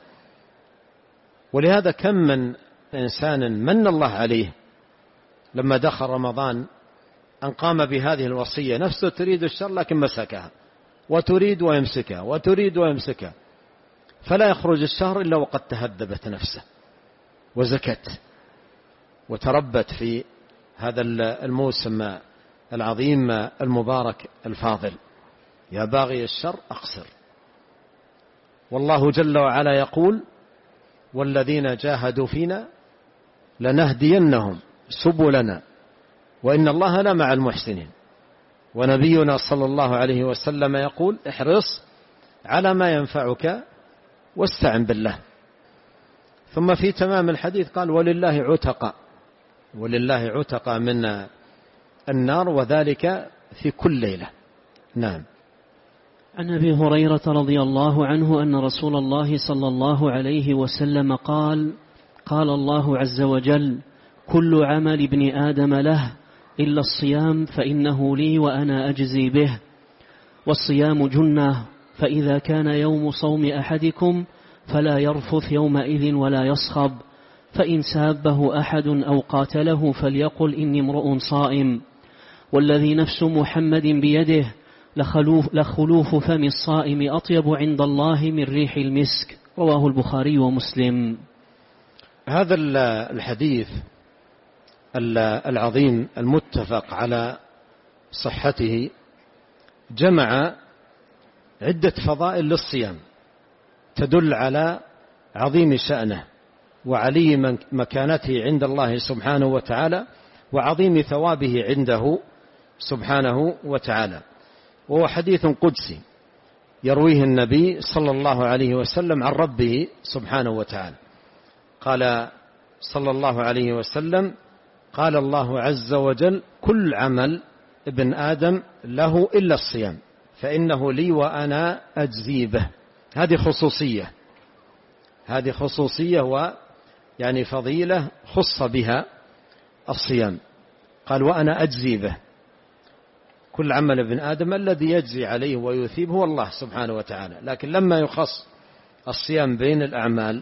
ولهذا كم من إنسان من الله عليه لما دخل رمضان أن قام بهذه الوصية، نفسه تريد الشر لكن مسكها، وتريد ويمسكها، وتريد ويمسكها، فلا يخرج الشهر إلا وقد تهذبت نفسه وزكت وتربت في هذا الموسم العظيم المبارك الفاضل. يا باغي الشر أقصر. والله جل وعلا يقول والذين جاهدوا فينا لنهدينهم سبلنا وإن الله لمع المحسنين. ونبينا صلى الله عليه وسلم يقول احرص على ما ينفعك واستعن بالله. ثم في تمام الحديث قال ولله عتق ولله عتق من النار وذلك في كل ليلة. نعم. عن أبي هريرة رضي الله عنه أن رسول الله صلى الله عليه وسلم قال قال الله عز وجل كل عمل ابن آدم له إلا الصيام فإنه لي وأنا أجزي به، والصيام جنة، فإذا كان يوم صوم أحدكم فلا يرفث يومئذ ولا يصخب، فإن سابه أحد أو قاتله فليقل إني امرؤ صائم، والذي نفس محمد بيده لخلوف, لخلوف فم الصائم أطيب عند الله من ريح المسك. رواه البخاري ومسلم. هذا الحديث العظيم المتفق على صحته جمع عدة فضائل للصيام تدل على عظيم شأنه وعلي مكانته عند الله سبحانه وتعالى وعظيم ثوابه عنده سبحانه وتعالى. وهو حديث قدسي يرويه النبي صلى الله عليه وسلم عن ربه سبحانه وتعالى. قال صلى الله عليه وسلم قال الله عز وجل كل عمل ابن آدم له إلا الصيام فإنه لي وأنا أجزي به. هذه خصوصية هذه خصوصية ويعني فضيلة خص بها الصيام. قال وأنا أجزي به. كل عمل ابن آدم الذي يجزي عليه ويثيب هو الله سبحانه وتعالى، لكن لما يخص الصيام بين الأعمال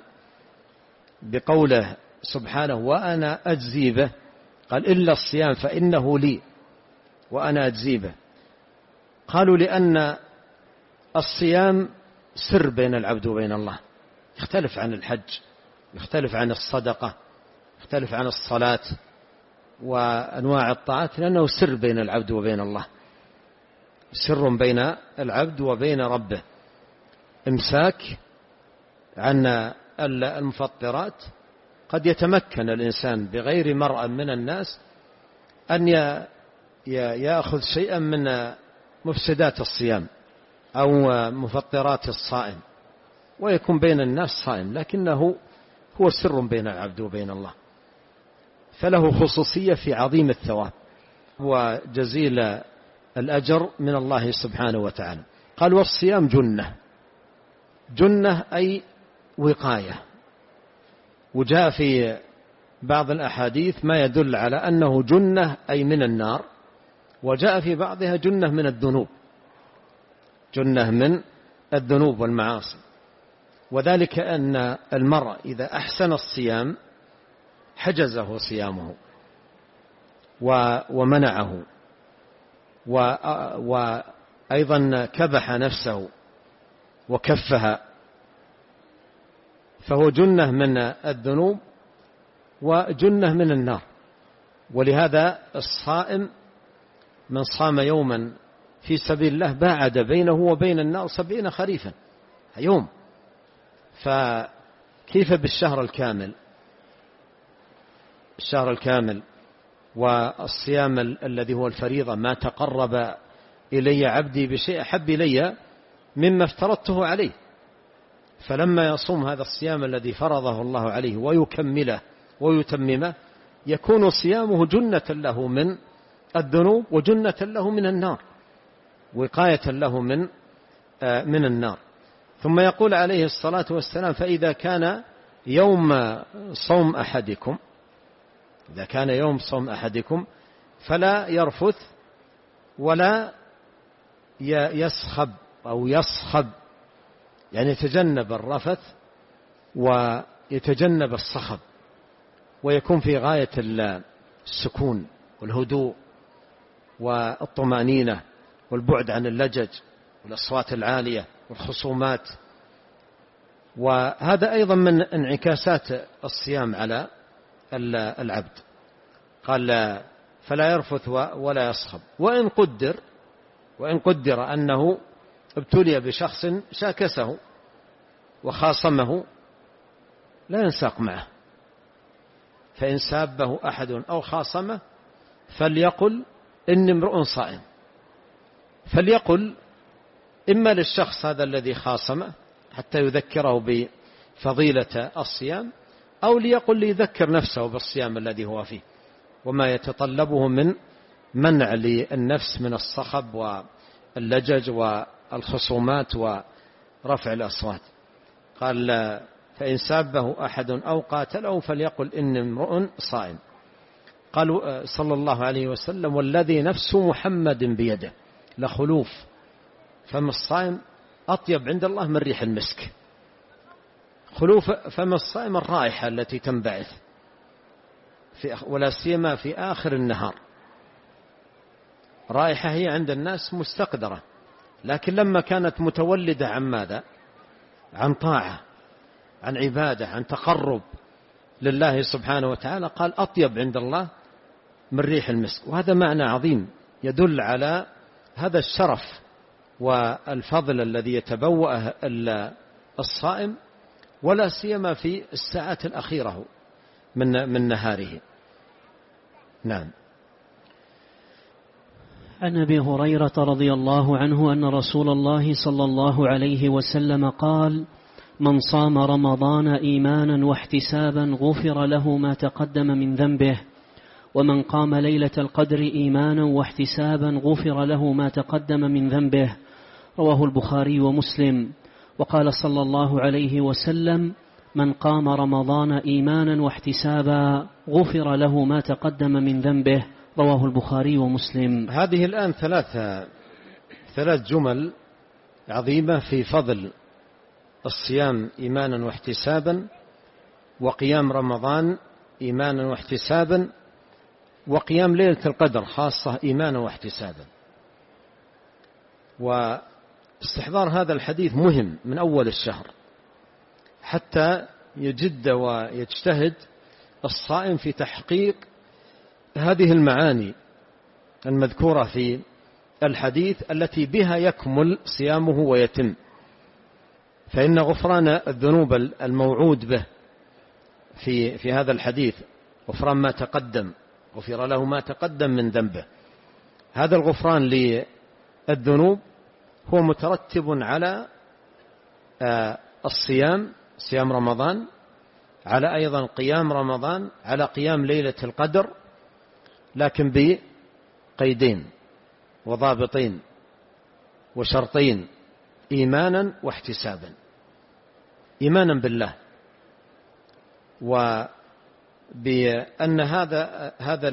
بقوله سبحانه وأنا أجزي به قال إلا الصيام فإنه لي وأنا أجزي به. قالوا لأن الصيام سر بين العبد وبين الله، يختلف عن الحج، يختلف عن الصدقة، يختلف عن الصلاة وأنواع الطاعات، لأنه سر بين العبد وبين الله، سر بين العبد وبين ربه. إمساك عن المفطرات، قد يتمكن الإنسان بغير مرأى من الناس أن يأخذ شيئا من مفسدات الصيام أو مفطرات الصائم ويكون بين الناس صائم، لكنه هو سر بين العبد وبين الله، فله خصوصية في عظيم الثواب وجزيل الأجر من الله سبحانه وتعالى. قال والصيام جنة. جنة أي وقاية. وجاء في بعض الأحاديث ما يدل على أنه جنة أي من النار، وجاء في بعضها جنة من الذنوب، جنة من الذنوب والمعاصي. وذلك أن المرء إذا أحسن الصيام حجزه صيامه ومنعه، وأيضا كبح نفسه وكفها، فهو جنة من الذنوب وجنة من النار. ولهذا الصائم من صام يوما في سبيل الله باعد بينه وبين النار سبعين خريفا يوم. فكيف بالشهر الكامل؟ الشهر الكامل والصيام الذي هو الفريضة، ما تقرب إلي عبدي بشيء أحب إلي مما افترضته عليه. فلما يصوم هذا الصيام الذي فرضه الله عليه ويكمله ويتممه، يكون صيامه جنة له من الذنوب وجنة له من النار، وقاية له من من النار. ثم يقول عليه الصلاة والسلام: فإذا كان يوم صوم أحدكم إذا كان يوم صوم أحدكم فلا يرفث ولا يسخب أو يصخب، يعني يتجنب الرفث ويتجنب الصخب، ويكون في غاية السكون والهدوء والطمأنينة والبعد عن اللجج والأصوات العالية والخصومات. وهذا أيضا من انعكاسات الصيام على العبد. قال: فلا يرفث ولا يصخب. وإن قدر وإن قدر أنه ابتلي بشخص شاكسه وخاصمه، لا ينساق معه. فإن سابه أحد أو خاصمه فليقل: إني امرؤ صائم. فليقل إما للشخص هذا الذي خاصمه حتى يذكره بفضيلة الصيام، أو ليقل ليذكر نفسه بالصيام الذي هو فيه وما يتطلبه من منع للنفس من الصخب واللجج والخصومات ورفع الأصوات. قال: فإن سابه أحد أو قاتله فليقل إني امرؤ صائم. قالوا صلى الله عليه وسلم: والذي نفس محمد بيده لخلوف فم الصائم أطيب عند الله من ريح المسك. خلوف فم الصائم الرائحة التي تنبعث في ولا سيما في آخر النهار. رائحة هي عند الناس مستقدرة، لكن لما كانت متولدة عن ماذا؟ عن طاعة، عن عبادة، عن تقرب لله سبحانه وتعالى، قال: أطيب عند الله من ريح المسك. وهذا معنى عظيم يدل على هذا الشرف والفضل الذي يتبوأه الصائم، ولا سيما في الساعات الأخيرة من من نهاره. نعم. عن أبي هريرة رضي الله عنه أن رسول الله صلى الله عليه وسلم قال: من صام رمضان إيمانا واحتسابا غفر له ما تقدم من ذنبه، ومن قام ليلة القدر إيمانا واحتسابا غفر له ما تقدم من ذنبه. رواه البخاري ومسلم. وقال صلى الله عليه وسلم: من قام رمضان إيمانا واحتسابا غفر له ما تقدم من ذنبه. رواه البخاري ومسلم. هذه الآن ثلاثة ثلاث جمل عظيمة في فضل الصيام إيمانا واحتسابا، وقيام رمضان إيمانا واحتسابا، وقيام ليلة القدر خاصة إيمانا واحتسابا. واستحضار هذا الحديث مهم من أول الشهر حتى يجد ويجتهد الصائم في تحقيق هذه المعاني المذكورة في الحديث التي بها يكمل صيامه ويتم. فإن غفران الذنوب الموعود به في في هذا الحديث، غفران ما تقدم، غفر له ما تقدم من ذنبه، هذا الغفران للذنوب هو مترتب على الصيام، صيام رمضان، على أيضا قيام رمضان، على قيام ليلة القدر، لكن بقيدين وضابطين وشرطين: إيمانا واحتسابا. إيمانا بالله، وبأن هذا هذا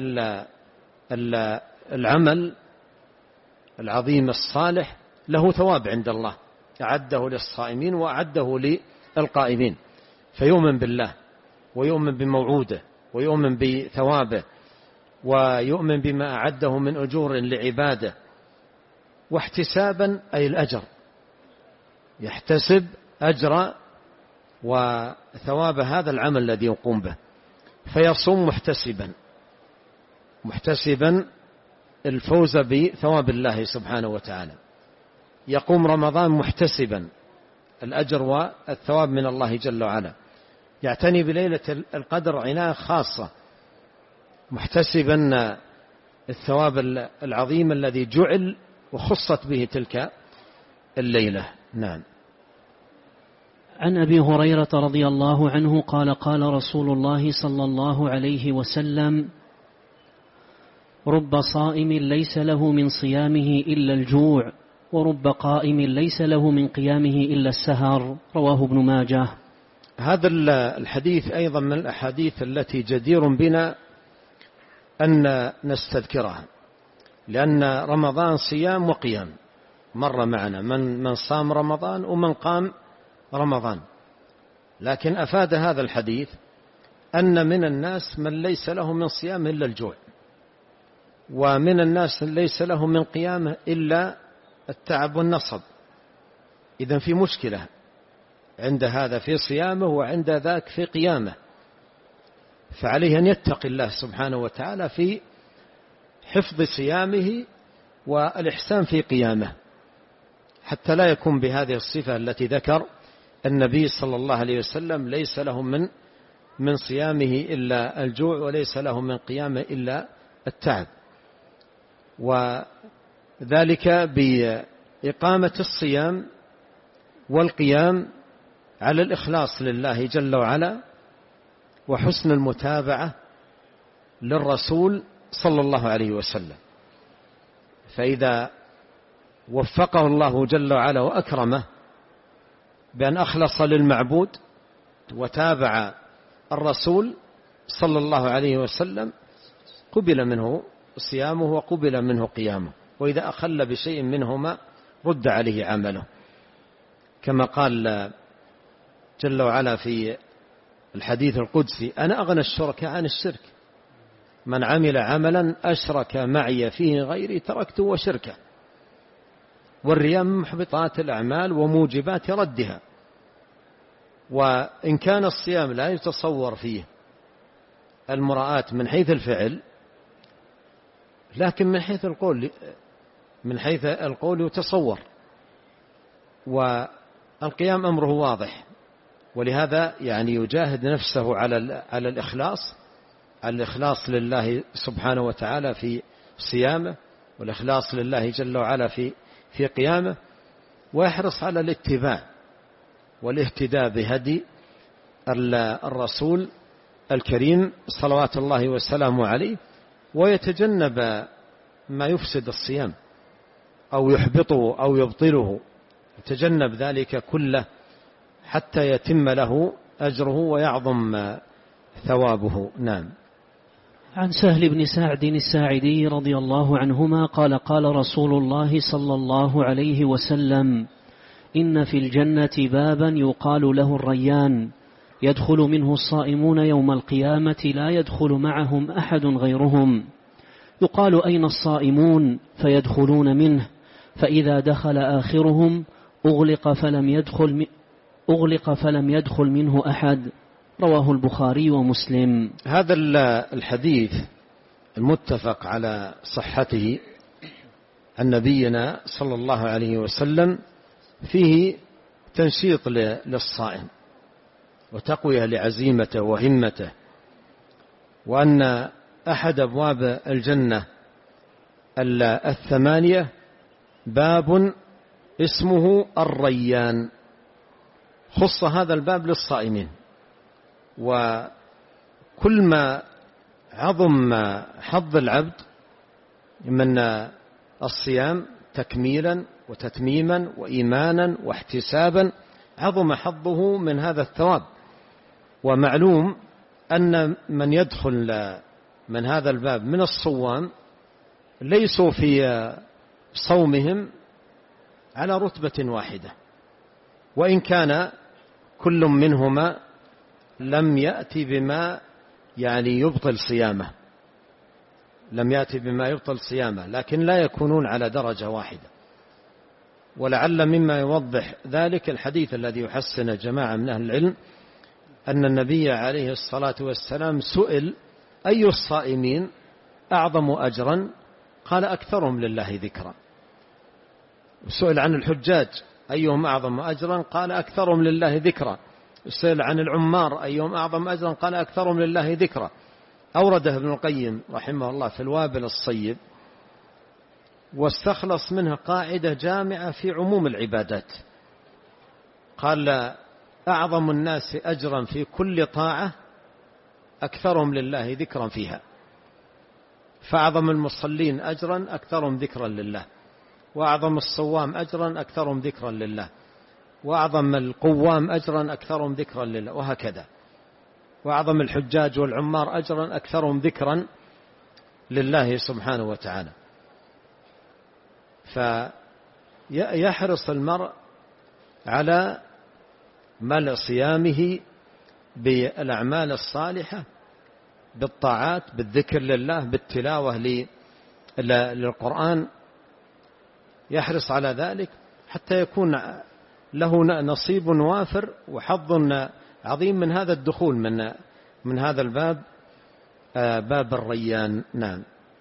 العمل العظيم الصالح له ثواب عند الله أعده للصائمين وأعده للقائمين، فيؤمن بالله ويؤمن بموعوده ويؤمن بثوابه ويؤمن بما أعده من أجور لعباده، واحتسابا أي الأجر، يحتسب أجر وثواب هذا العمل الذي يقوم به، فيصوم محتسبا محتسبا الفوز بثواب الله سبحانه وتعالى، يقوم رمضان محتسبا الأجر والثواب من الله جل وعلا، يعتني بليلة القدر عناية خاصة محتسبا الثواب العظيم الذي جعل وخصت به تلك الليلة. نعم. عن أبي هريرة رضي الله عنه قال قال رسول الله صلى الله عليه وسلم: رب صائم ليس له من صيامه إلا الجوع، ورب قائم ليس له من قيامه إلا السهر. رواه ابن ماجه. هذا الحديث أيضا من الأحاديث التي جدير بنا أن نستذكرها، لأن رمضان صيام وقيام، مر معنا من من صام رمضان ومن قام رمضان، لكن أفاد هذا الحديث أن من الناس من ليس له من صيامه إلا الجوع، ومن الناس ليس له من قيامه إلا التعب والنصب. إذن في مشكلة عند هذا في صيامه وعند ذاك في قيامه، فعليه أن يتقي الله سبحانه وتعالى في حفظ صيامه والإحسان في قيامه، حتى لا يكون بهذه الصفة التي ذكر النبي صلى الله عليه وسلم: ليس له من من صيامه إلا الجوع وليس له من قيامه إلا التعب. وذلك بإقامة الصيام والقيام على الإخلاص لله جل وعلا وحسن المتابعة للرسول صلى الله عليه وسلم. فإذا وفقه الله جل وعلا وأكرمه بأن أخلص للمعبود وتابع الرسول صلى الله عليه وسلم قبل منه صيامه وقبل منه قيامه، وإذا أخل بشيء منهما رد عليه عمله، كما قال جل وعلا في الحديث القدسي: أنا أغنى الشركاء عن الشرك، من عمل عملا أشرك معي فيه غيري تركته وشركه. والرياء من محبطات الأعمال وموجبات ردها. وإن كان الصيام لا يتصور فيه المراءة من حيث الفعل، لكن من حيث القول من حيث القول يتصور، والقيام أمره واضح، ولهذا يعني يجاهد نفسه على على الإخلاص على الإخلاص لله سبحانه وتعالى في صيامه، والإخلاص لله جل وعلا في في قيامه، ويحرص على الاتباع والاهتداء بهدي الرسول الكريم صلوات الله وسلامه عليه، ويتجنب ما يفسد الصيام أو يحبطه أو يبطله، يتجنب ذلك كله حتى يتم له أجره ويعظم ثوابه. نعم. عن سهل بن سعد الساعدي رضي الله عنهما قال قال رسول الله صلى الله عليه وسلم: إن في الجنة بابا يقال له الريان، يدخل منه الصائمون يوم القيامة لا يدخل معهم أحد غيرهم، يقال: أين الصائمون؟ فيدخلون منه، فإذا دخل آخرهم أغلق فلم يدخل أغلق فلم يدخل منه أحد. رواه البخاري ومسلم. هذا الحديث المتفق على صحته عن نبينا صلى الله عليه وسلم فيه تنشيط للصائم وتقوية لعزيمته وهمته، وأن أحد أبواب الجنة الثمانية باب اسمه الريان، خص هذا الباب للصائمين. وكل ما عظم حظ العبد من الصيام تكميلا وتتميما وإيمانا واحتسابا عظم حظه من هذا الثواب. ومعلوم أن من يدخل من هذا الباب من الصوام ليسوا في صومهم على رتبة واحدة، وإن كان كل منهما لم يأتي بما يعني يبطل صيامه، لم يأتي بما يبطل صيامه، لكن لا يكونون على درجة واحدة. ولعل مما يوضح ذلك الحديث الذي يحسن جماعة من أهل العلم أن النبي عليه الصلاة والسلام سئل أي الصائمين أعظم أجرا؟ قال أكثرهم لله ذكرا. سئل عن الحجاج أيهم أعظم أجرا؟ قال أكثرهم لله ذكرا. سئل عن العمار أيهم أعظم أجرا؟ قال أكثرهم لله ذكرا. أورده ابن القيم رحمه الله في الوابل الصيب، واستخلص منها قاعدة جامعة في عموم العبادات. قال أعظم الناس أجرا في كل طاعة أكثرهم لله ذكرا فيها، فأعظم المصلين أجرا أكثرهم ذكرا لله، وأعظم الصوام أجرا أكثرهم ذكرا لله، وأعظم القوام أجرا أكثرهم ذكرا لله، وهكذا. وأعظم الحجاج والعمار أجرا أكثرهم ذكرا لله سبحانه وتعالى. فيحرص المرء على ملء صيامه بالأعمال الصالحة، بالطاعات، بالذكر لله، بالتلاوة للقرآن، يحرص على ذلك حتى يكون له نصيب وافر وحظ عظيم من هذا الدخول من من هذا الباب، باب الريان. نعم.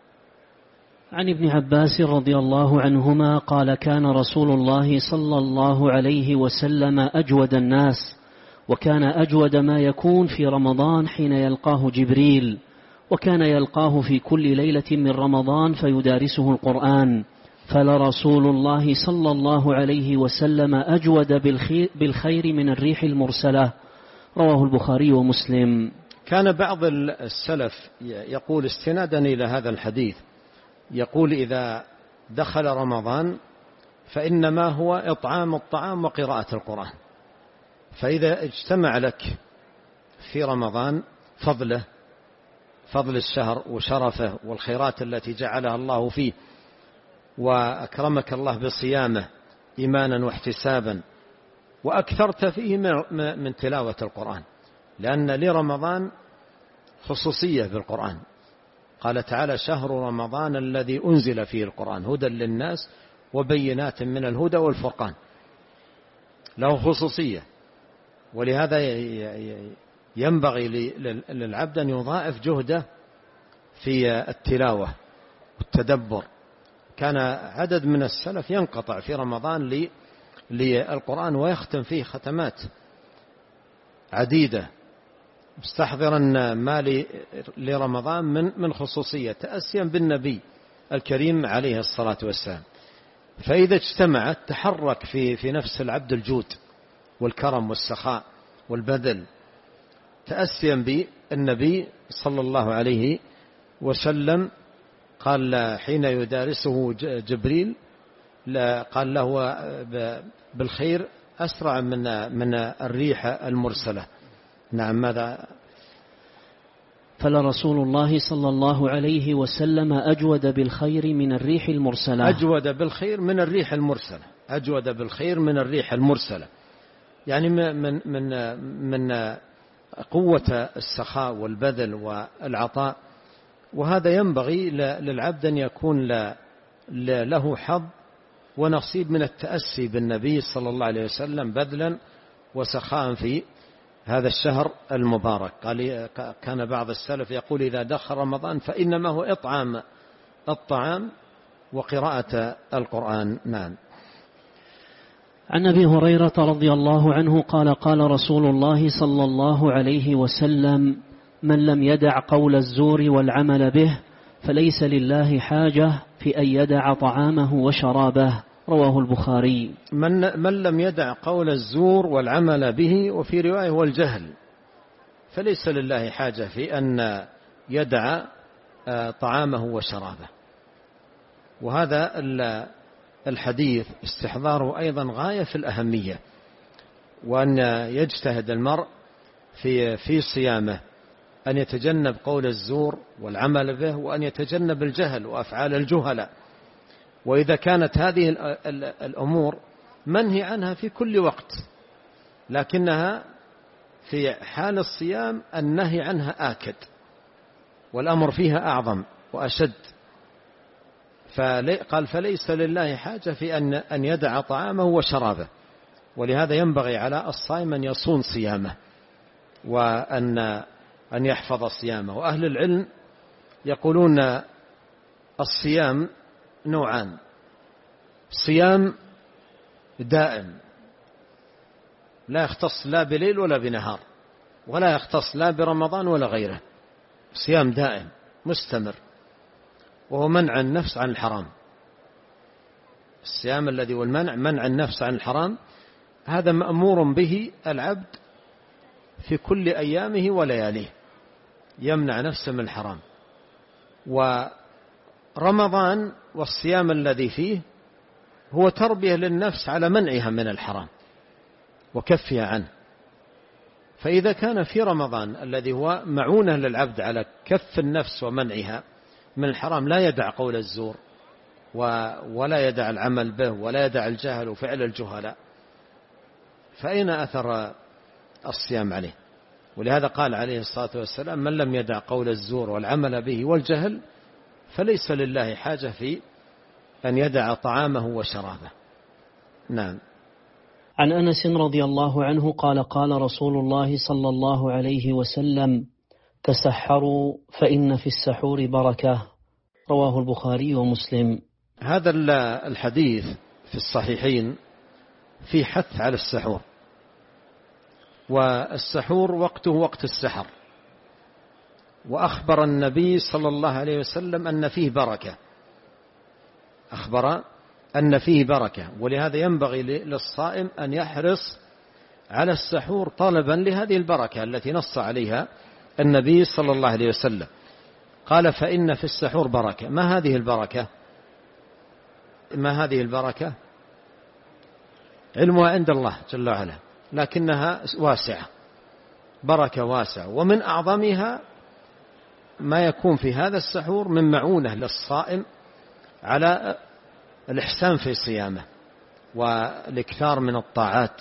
عن ابن عباس رضي الله عنهما قال كان رسول الله صلى الله عليه وسلم أجود الناس، وكان أجود ما يكون في رمضان حين يلقاه جبريل، وكان يلقاه في كل ليلة من رمضان فيدارسه القرآن، فلرسول الله صلى الله عليه وسلم أجود بالخير من الريح المرسلة. رواه البخاري ومسلم. كان بعض السلف يقول استنادا إلى هذا الحديث، يقول إذا دخل رمضان فإنما هو إطعام الطعام وقراءة القرآن، فإذا اجتمع لك في رمضان فضله، فضل الشهر وشرفه والخيرات التي جعلها الله فيه، وأكرمك الله بصيامه إيمانا واحتسابا، وأكثرت فيه من تلاوة القرآن، لأن لرمضان خصوصية بالقرآن. قال تعالى شهر رمضان الذي أنزل فيه القرآن هدى للناس وبينات من الهدى والفرقان، له خصوصية. ولهذا ينبغي للعبد أن يضاعف جهده في التلاوة والتدبر. كان عدد من السلف ينقطع في رمضان للقرآن ويختم فيه ختمات عديدة، مستحضرا ما لرمضان من من خصوصية، تأسيا بالنبي الكريم عليه الصلاة والسلام. فإذا اجتمعت تحرك في في نفس العبد الجود والكرم والسخاء والبذل، تأسيا بالنبي صلى الله عليه وسلم. قال حين يدارسه جبريل قال له بالخير أسرع من من الريح المرسلة. نعم. ماذا؟ فلرسول الله صلى الله عليه وسلم أجود بالخير من الريح المرسلة. أجود بالخير من الريح المرسلة، أجود بالخير من الريح المرسلة، يعني من من من قوة السخاء والبذل والعطاء. وهذا ينبغي للعبد أن يكون له حظ ونصيب من التأسي بالنبي صلى الله عليه وسلم بذلا وسخاء في هذا الشهر المبارك. قال كان بعض السلف يقول إذا دخل رمضان فإنما هو إطعام الطعام وقراءة القرآن. نعم. عن أبي هريرة رضي الله عنه قال قال رسول الله صلى الله عليه وسلم من لم يدع قول الزور والعمل به فليس لله حاجة في أن يدع طعامه وشرابه. رواه البخاري. من, من لم يدع قول الزور والعمل به، وفي رواية والجهل، فليس لله حاجة في أن يدع طعامه وشرابه. وهذا الحديث استحضاره أيضا غاية في الأهمية، وأن يجتهد المرء في في صيامه أن يتجنب قول الزور والعمل به، وأن يتجنب الجهل وأفعال الجهلاء. وإذا كانت هذه الأمور منهي عنها في كل وقت، لكنها في حال الصيام النهي عنها آكد، والأمر فيها أعظم وأشد. قال فليس لله حاجة في أن يدع طعامه وشرابه، ولهذا ينبغي على الصائم أن يصون صيامه وأن أن يحفظ صيامه. وأهل العلم يقولون الصيام نوعان: صيام دائم لا يختص لا بليل ولا بنهار، ولا يختص لا برمضان ولا غيره، صيام دائم مستمر، وهو منع النفس عن الحرام. الصيام الذي والمنع منع النفس عن الحرام، هذا مأمور به العبد في كل أيامه ولياليه، يمنع نفسه من الحرام. ورمضان والصيام الذي فيه هو تربية للنفس على منعها من الحرام وكفها عنه. فإذا كان في رمضان الذي هو معونة للعبد على كف النفس ومنعها من الحرام، لا يدع قول الزور ولا يدع العمل به ولا يدع الجهل وفعل الجهلاء، فأين أثر الصيام عليه؟ ولهذا قال عليه الصلاة والسلام: من لم يدع قول الزور والعمل به والجهل فليس لله حاجة في أن يدع طعامه وشرابه. نعم. عن أنس رضي الله عنه قال: قال رسول الله صلى الله عليه وسلم: تسحروا فإن في السحور بركة. رواه البخاري ومسلم. هذا الحديث في الصحيحين في حث على السحور، والسحور وقته وقت السحر، وأخبر النبي صلى الله عليه وسلم أن فيه بركة، أخبر أن فيه بركة، ولهذا ينبغي للصائم أن يحرص على السحور طلبا لهذه البركة التي نص عليها النبي صلى الله عليه وسلم. قال: فإن في السحور بركة. ما هذه البركة؟ ما هذه البركة؟ علمها عند الله جل وعلا، لكنها واسعة، بركة واسعة. ومن أعظمها ما يكون في هذا السحور من معونة للصائم على الإحسان في صيامه والإكثار من الطاعات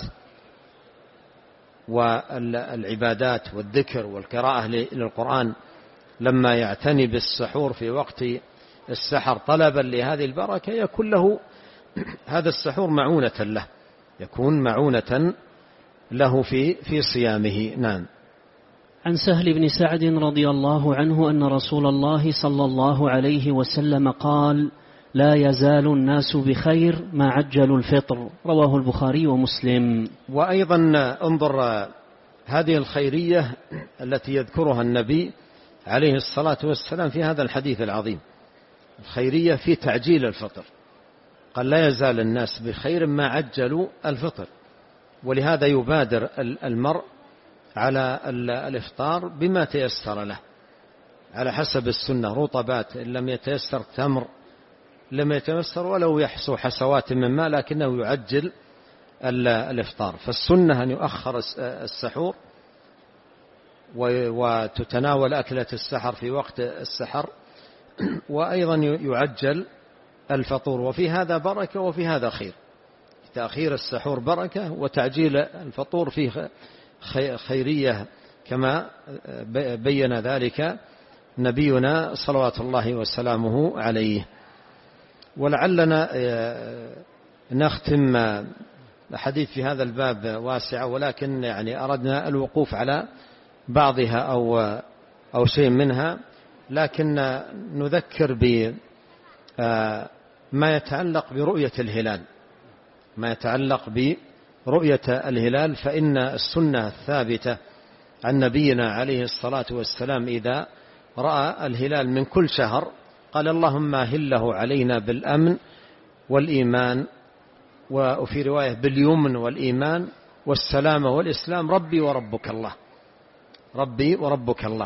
والعبادات والذكر والقراءة للقرآن. لما يعتني بالسحور في وقت السحر طلبا لهذه البركة، يكون له هذا السحور معونة له، يكون معونة له في في صيامه. نعم. عن سهل بن سعد رضي الله عنه أن رسول الله صلى الله عليه وسلم قال: لا يزال الناس بخير ما عجلوا الفطر. رواه البخاري ومسلم. وأيضا انظر هذه الخيرية التي يذكرها النبي عليه الصلاة والسلام في هذا الحديث العظيم، الخيرية في تعجيل الفطر. قال: لا يزال الناس بخير ما عجلوا الفطر. ولهذا يبادر المرء على الإفطار بما تيسر له على حسب السنة، رطبات، إن لم يتيسر تمر، لم يتيسر ولو يحسو حسوات من ماء، لكنه يعجل الإفطار. فالسنة أن يؤخر السحور وتتناول أكلة السحر في وقت السحر، وأيضا يعجل الفطور. وفي هذا بركة وفي هذا خير، تأخير السحور بركة، وتعجيل الفطور فيه خيرية كما بين ذلك نبينا صلوات الله وسلامه عليه. ولعلنا نختم الحديث في هذا الباب واسع، ولكن يعني أردنا الوقوف على بعضها أو أو شيء منها، لكن نذكر بما يتعلق برؤية الهلال ما يتعلق برؤية الهلال. فإن السنة الثابتة عن نبينا عليه الصلاة والسلام إذا رأى الهلال من كل شهر قال: اللهم أهله علينا بالأمن والإيمان، وفي رواية باليمن والإيمان والسلام والإسلام، ربي وربك الله، ربي وربك الله.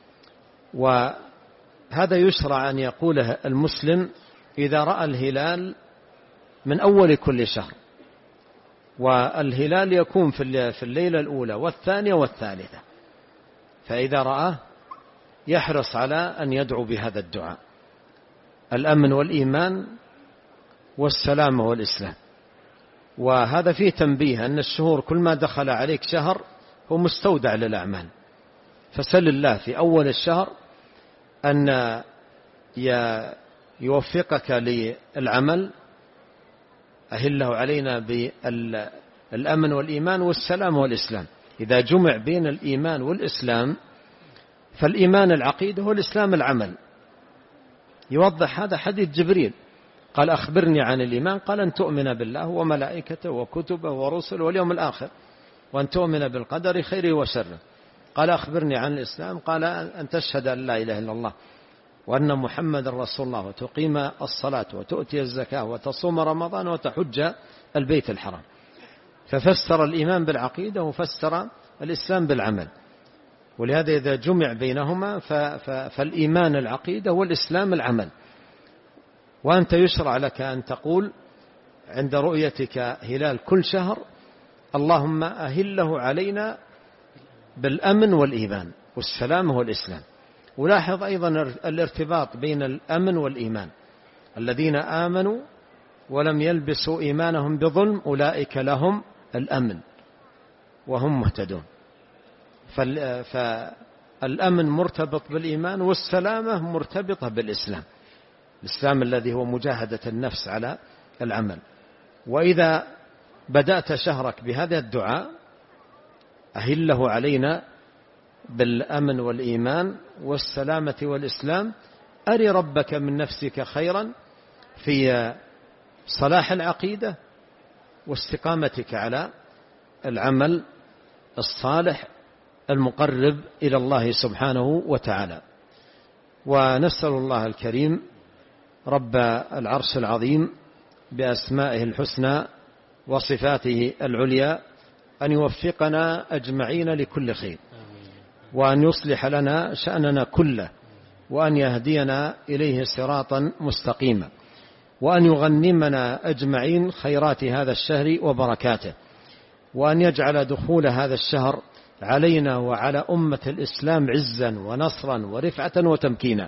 وهذا يشرع أن يقوله المسلم إذا رأى الهلال من أول كل شهر، والهلال يكون في الليلة الأولى والثانية والثالثة، فإذا رآه يحرص على أن يدعو بهذا الدعاء: الأمن والإيمان والسلام والإسلام. وهذا فيه تنبيه أن الشهور كل ما دخل عليك شهر هو مستودع للأعمال، فسل الله في أول الشهر أن يوفقك للعمل، أهله علينا بالأمن والإيمان والسلام والإسلام. إذا جمع بين الإيمان والإسلام، فالإيمان العقيدة والإسلام العمل. يوضح هذا حديث جبريل، قال أخبرني عن الإيمان، قال أن تؤمن بالله وملائكته وكتبه ورسله واليوم الآخر، وأن تؤمن بالقدر خيره وشره. قال أخبرني عن الإسلام، قال أن تشهد أن لا إله إلا الله وأن محمد رسول الله، وتقيم الصلاة وتؤتي الزكاة وتصوم رمضان وتحج البيت الحرام. ففسر الإيمان بالعقيدة وفسر الإسلام بالعمل. ولهذا إذا جمع بينهما فالإيمان العقيدة والإسلام العمل. وأنت يشرع لك أن تقول عند رؤيتك هلال كل شهر: اللهم أهله علينا بالأمن والإيمان والسلام والإسلام. ولاحظ أيضا الارتباط بين الأمن والإيمان: الذين آمنوا ولم يلبسوا إيمانهم بظلم أولئك لهم الأمن وهم مهتدون. فالأمن مرتبط بالإيمان، والسلامة مرتبطة بالإسلام، الإسلام الذي هو مجاهدة النفس على العمل. وإذا بدأت شهرك بهذا الدعاء: أهله علينا بالأمن والإيمان والسلامة والإسلام، أري ربك من نفسك خيرا في صلاح العقيدة واستقامتك على العمل الصالح المقرب إلى الله سبحانه وتعالى. ونسأل الله الكريم رب العرش العظيم بأسمائه الحسنى وصفاته العليا أن يوفقنا أجمعين لكل خير، وأن يصلح لنا شأننا كله، وأن يهدينا إليه صراطا مستقيما، وأن يغنمنا أجمعين خيرات هذا الشهر وبركاته، وأن يجعل دخول هذا الشهر علينا وعلى أمة الإسلام عزا ونصرا ورفعة وتمكينا،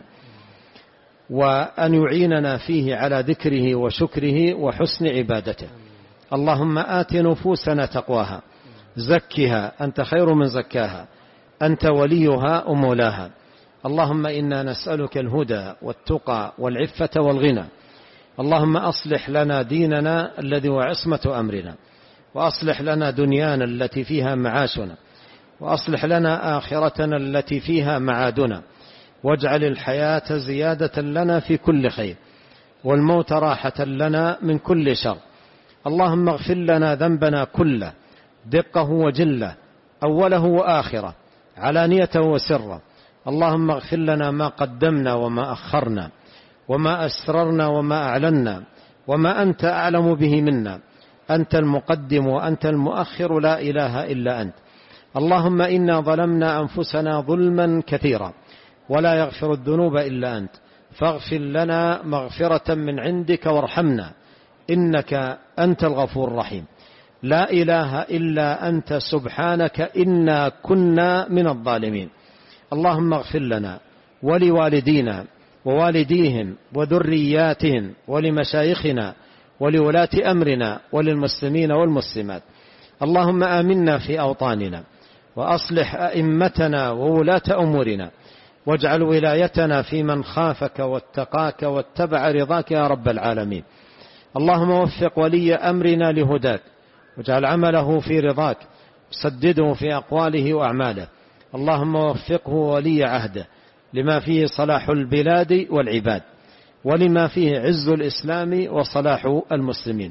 وأن يعيننا فيه على ذكره وشكره وحسن عبادته. اللهم آت نفوسنا تقواها، زكها أنت خير من زكاها، أنت وليها ومولاها. اللهم إنا نسألك الهدى والتقى والعفة والغنى. اللهم أصلح لنا ديننا الذي هو عصمة أمرنا، وأصلح لنا دنيانا التي فيها معاشنا، وأصلح لنا آخرتنا التي فيها معادنا، واجعل الحياة زيادة لنا في كل خير، والموت راحة لنا من كل شر. اللهم اغفر لنا ذنبنا كله، دقه وجله، أوله وآخره، علانيته وسره. اللهم اغفر لنا ما قدمنا وما أخرنا، وما أسررنا وما أعلنا، وما أنت أعلم به منا. أنت المقدم وأنت المؤخر، لا إله إلا أنت. اللهم إنا ظلمنا أنفسنا ظلما كثيرا، ولا يغفر الذنوب إلا أنت، فاغفر لنا مغفرة من عندك وارحمنا، إنك أنت الغفور الرحيم. لا إله إلا أنت سبحانك إنا كنا من الظالمين. اللهم اغفر لنا ولوالدينا ووالديهم وذرياتهم ولمشايخنا ولولاة أمرنا وللمسلمين والمسلمات. اللهم آمنا في أوطاننا، وأصلح أئمتنا وولاة أمورنا، واجعل ولايتنا في من خافك واتقاك واتبع رضاك يا رب العالمين. اللهم وفق ولي أمرنا لهداك، واجعل عمله في رضاك، سدده في أقواله وأعماله. اللهم وفقه ولي عهده لما فيه صلاح البلاد والعباد، ولما فيه عز الإسلام وصلاح المسلمين.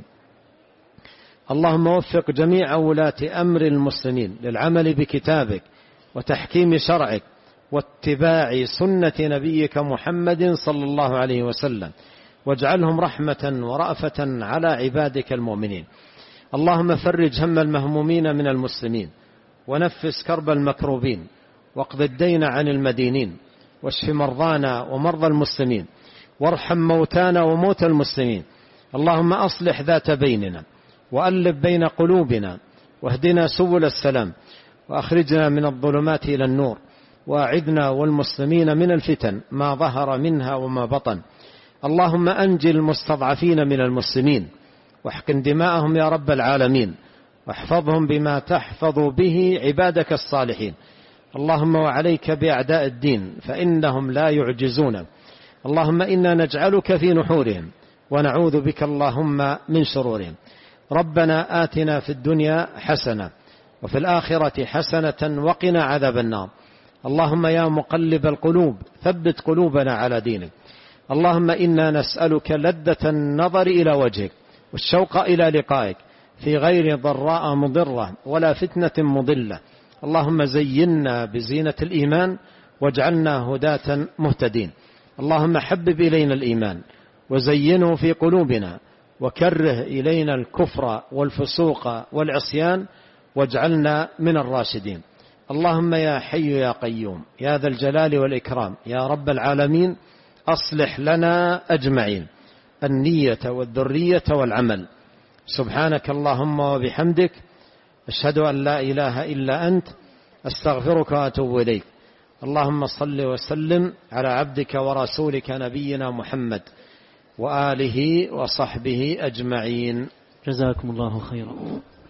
اللهم وفق جميع ولاة أمر المسلمين للعمل بكتابك وتحكيم شرعك واتباع سنة نبيك محمد صلى الله عليه وسلم، واجعلهم رحمة ورأفة على عبادك المؤمنين. اللهم فرج هم المهمومين من المسلمين، ونفس كرب المكروبين، واقض الدين عن المدينين، واشف مرضانا ومرضى المسلمين، وارحم موتانا وموتى المسلمين. اللهم أصلح ذات بيننا، وألف بين قلوبنا، واهدنا سبل السلام، وأخرجنا من الظلمات إلى النور، وأعذنا والمسلمين من الفتن ما ظهر منها وما بطن. اللهم أنجي المستضعفين من المسلمين، واحقن دماءهم يا رب العالمين، واحفظهم بما تحفظ به عبادك الصالحين. اللهم وعليك بأعداء الدين فإنهم لا يعجزون. اللهم إنا نجعلك في نحورهم ونعوذ بك اللهم من شرورهم. ربنا آتنا في الدنيا حسنة وفي الآخرة حسنة وقنا عذاب النار. اللهم يا مقلب القلوب ثبت قلوبنا على دينك. اللهم إنا نسألك لذة النظر إلى وجهك والشوق إلى لقائك في غير ضراء مضرة ولا فتنة مضلة. اللهم زينا بزينة الإيمان واجعلنا هداة مهتدين. اللهم حبب إلينا الإيمان وزينه في قلوبنا وكره إلينا الكفر والفسوق والعصيان واجعلنا من الراشدين. اللهم يا حي يا قيوم يا ذا الجلال والإكرام يا رب العالمين أصلح لنا أجمعين النية والذرية والعمل. سبحانك اللهم وبحمدك أشهد أن لا إله إلا أنت أستغفرك وأتوب إليك. اللهم صل وسلم على عبدك ورسولك نبينا محمد وآله وصحبه أجمعين. جزاكم الله خيرا.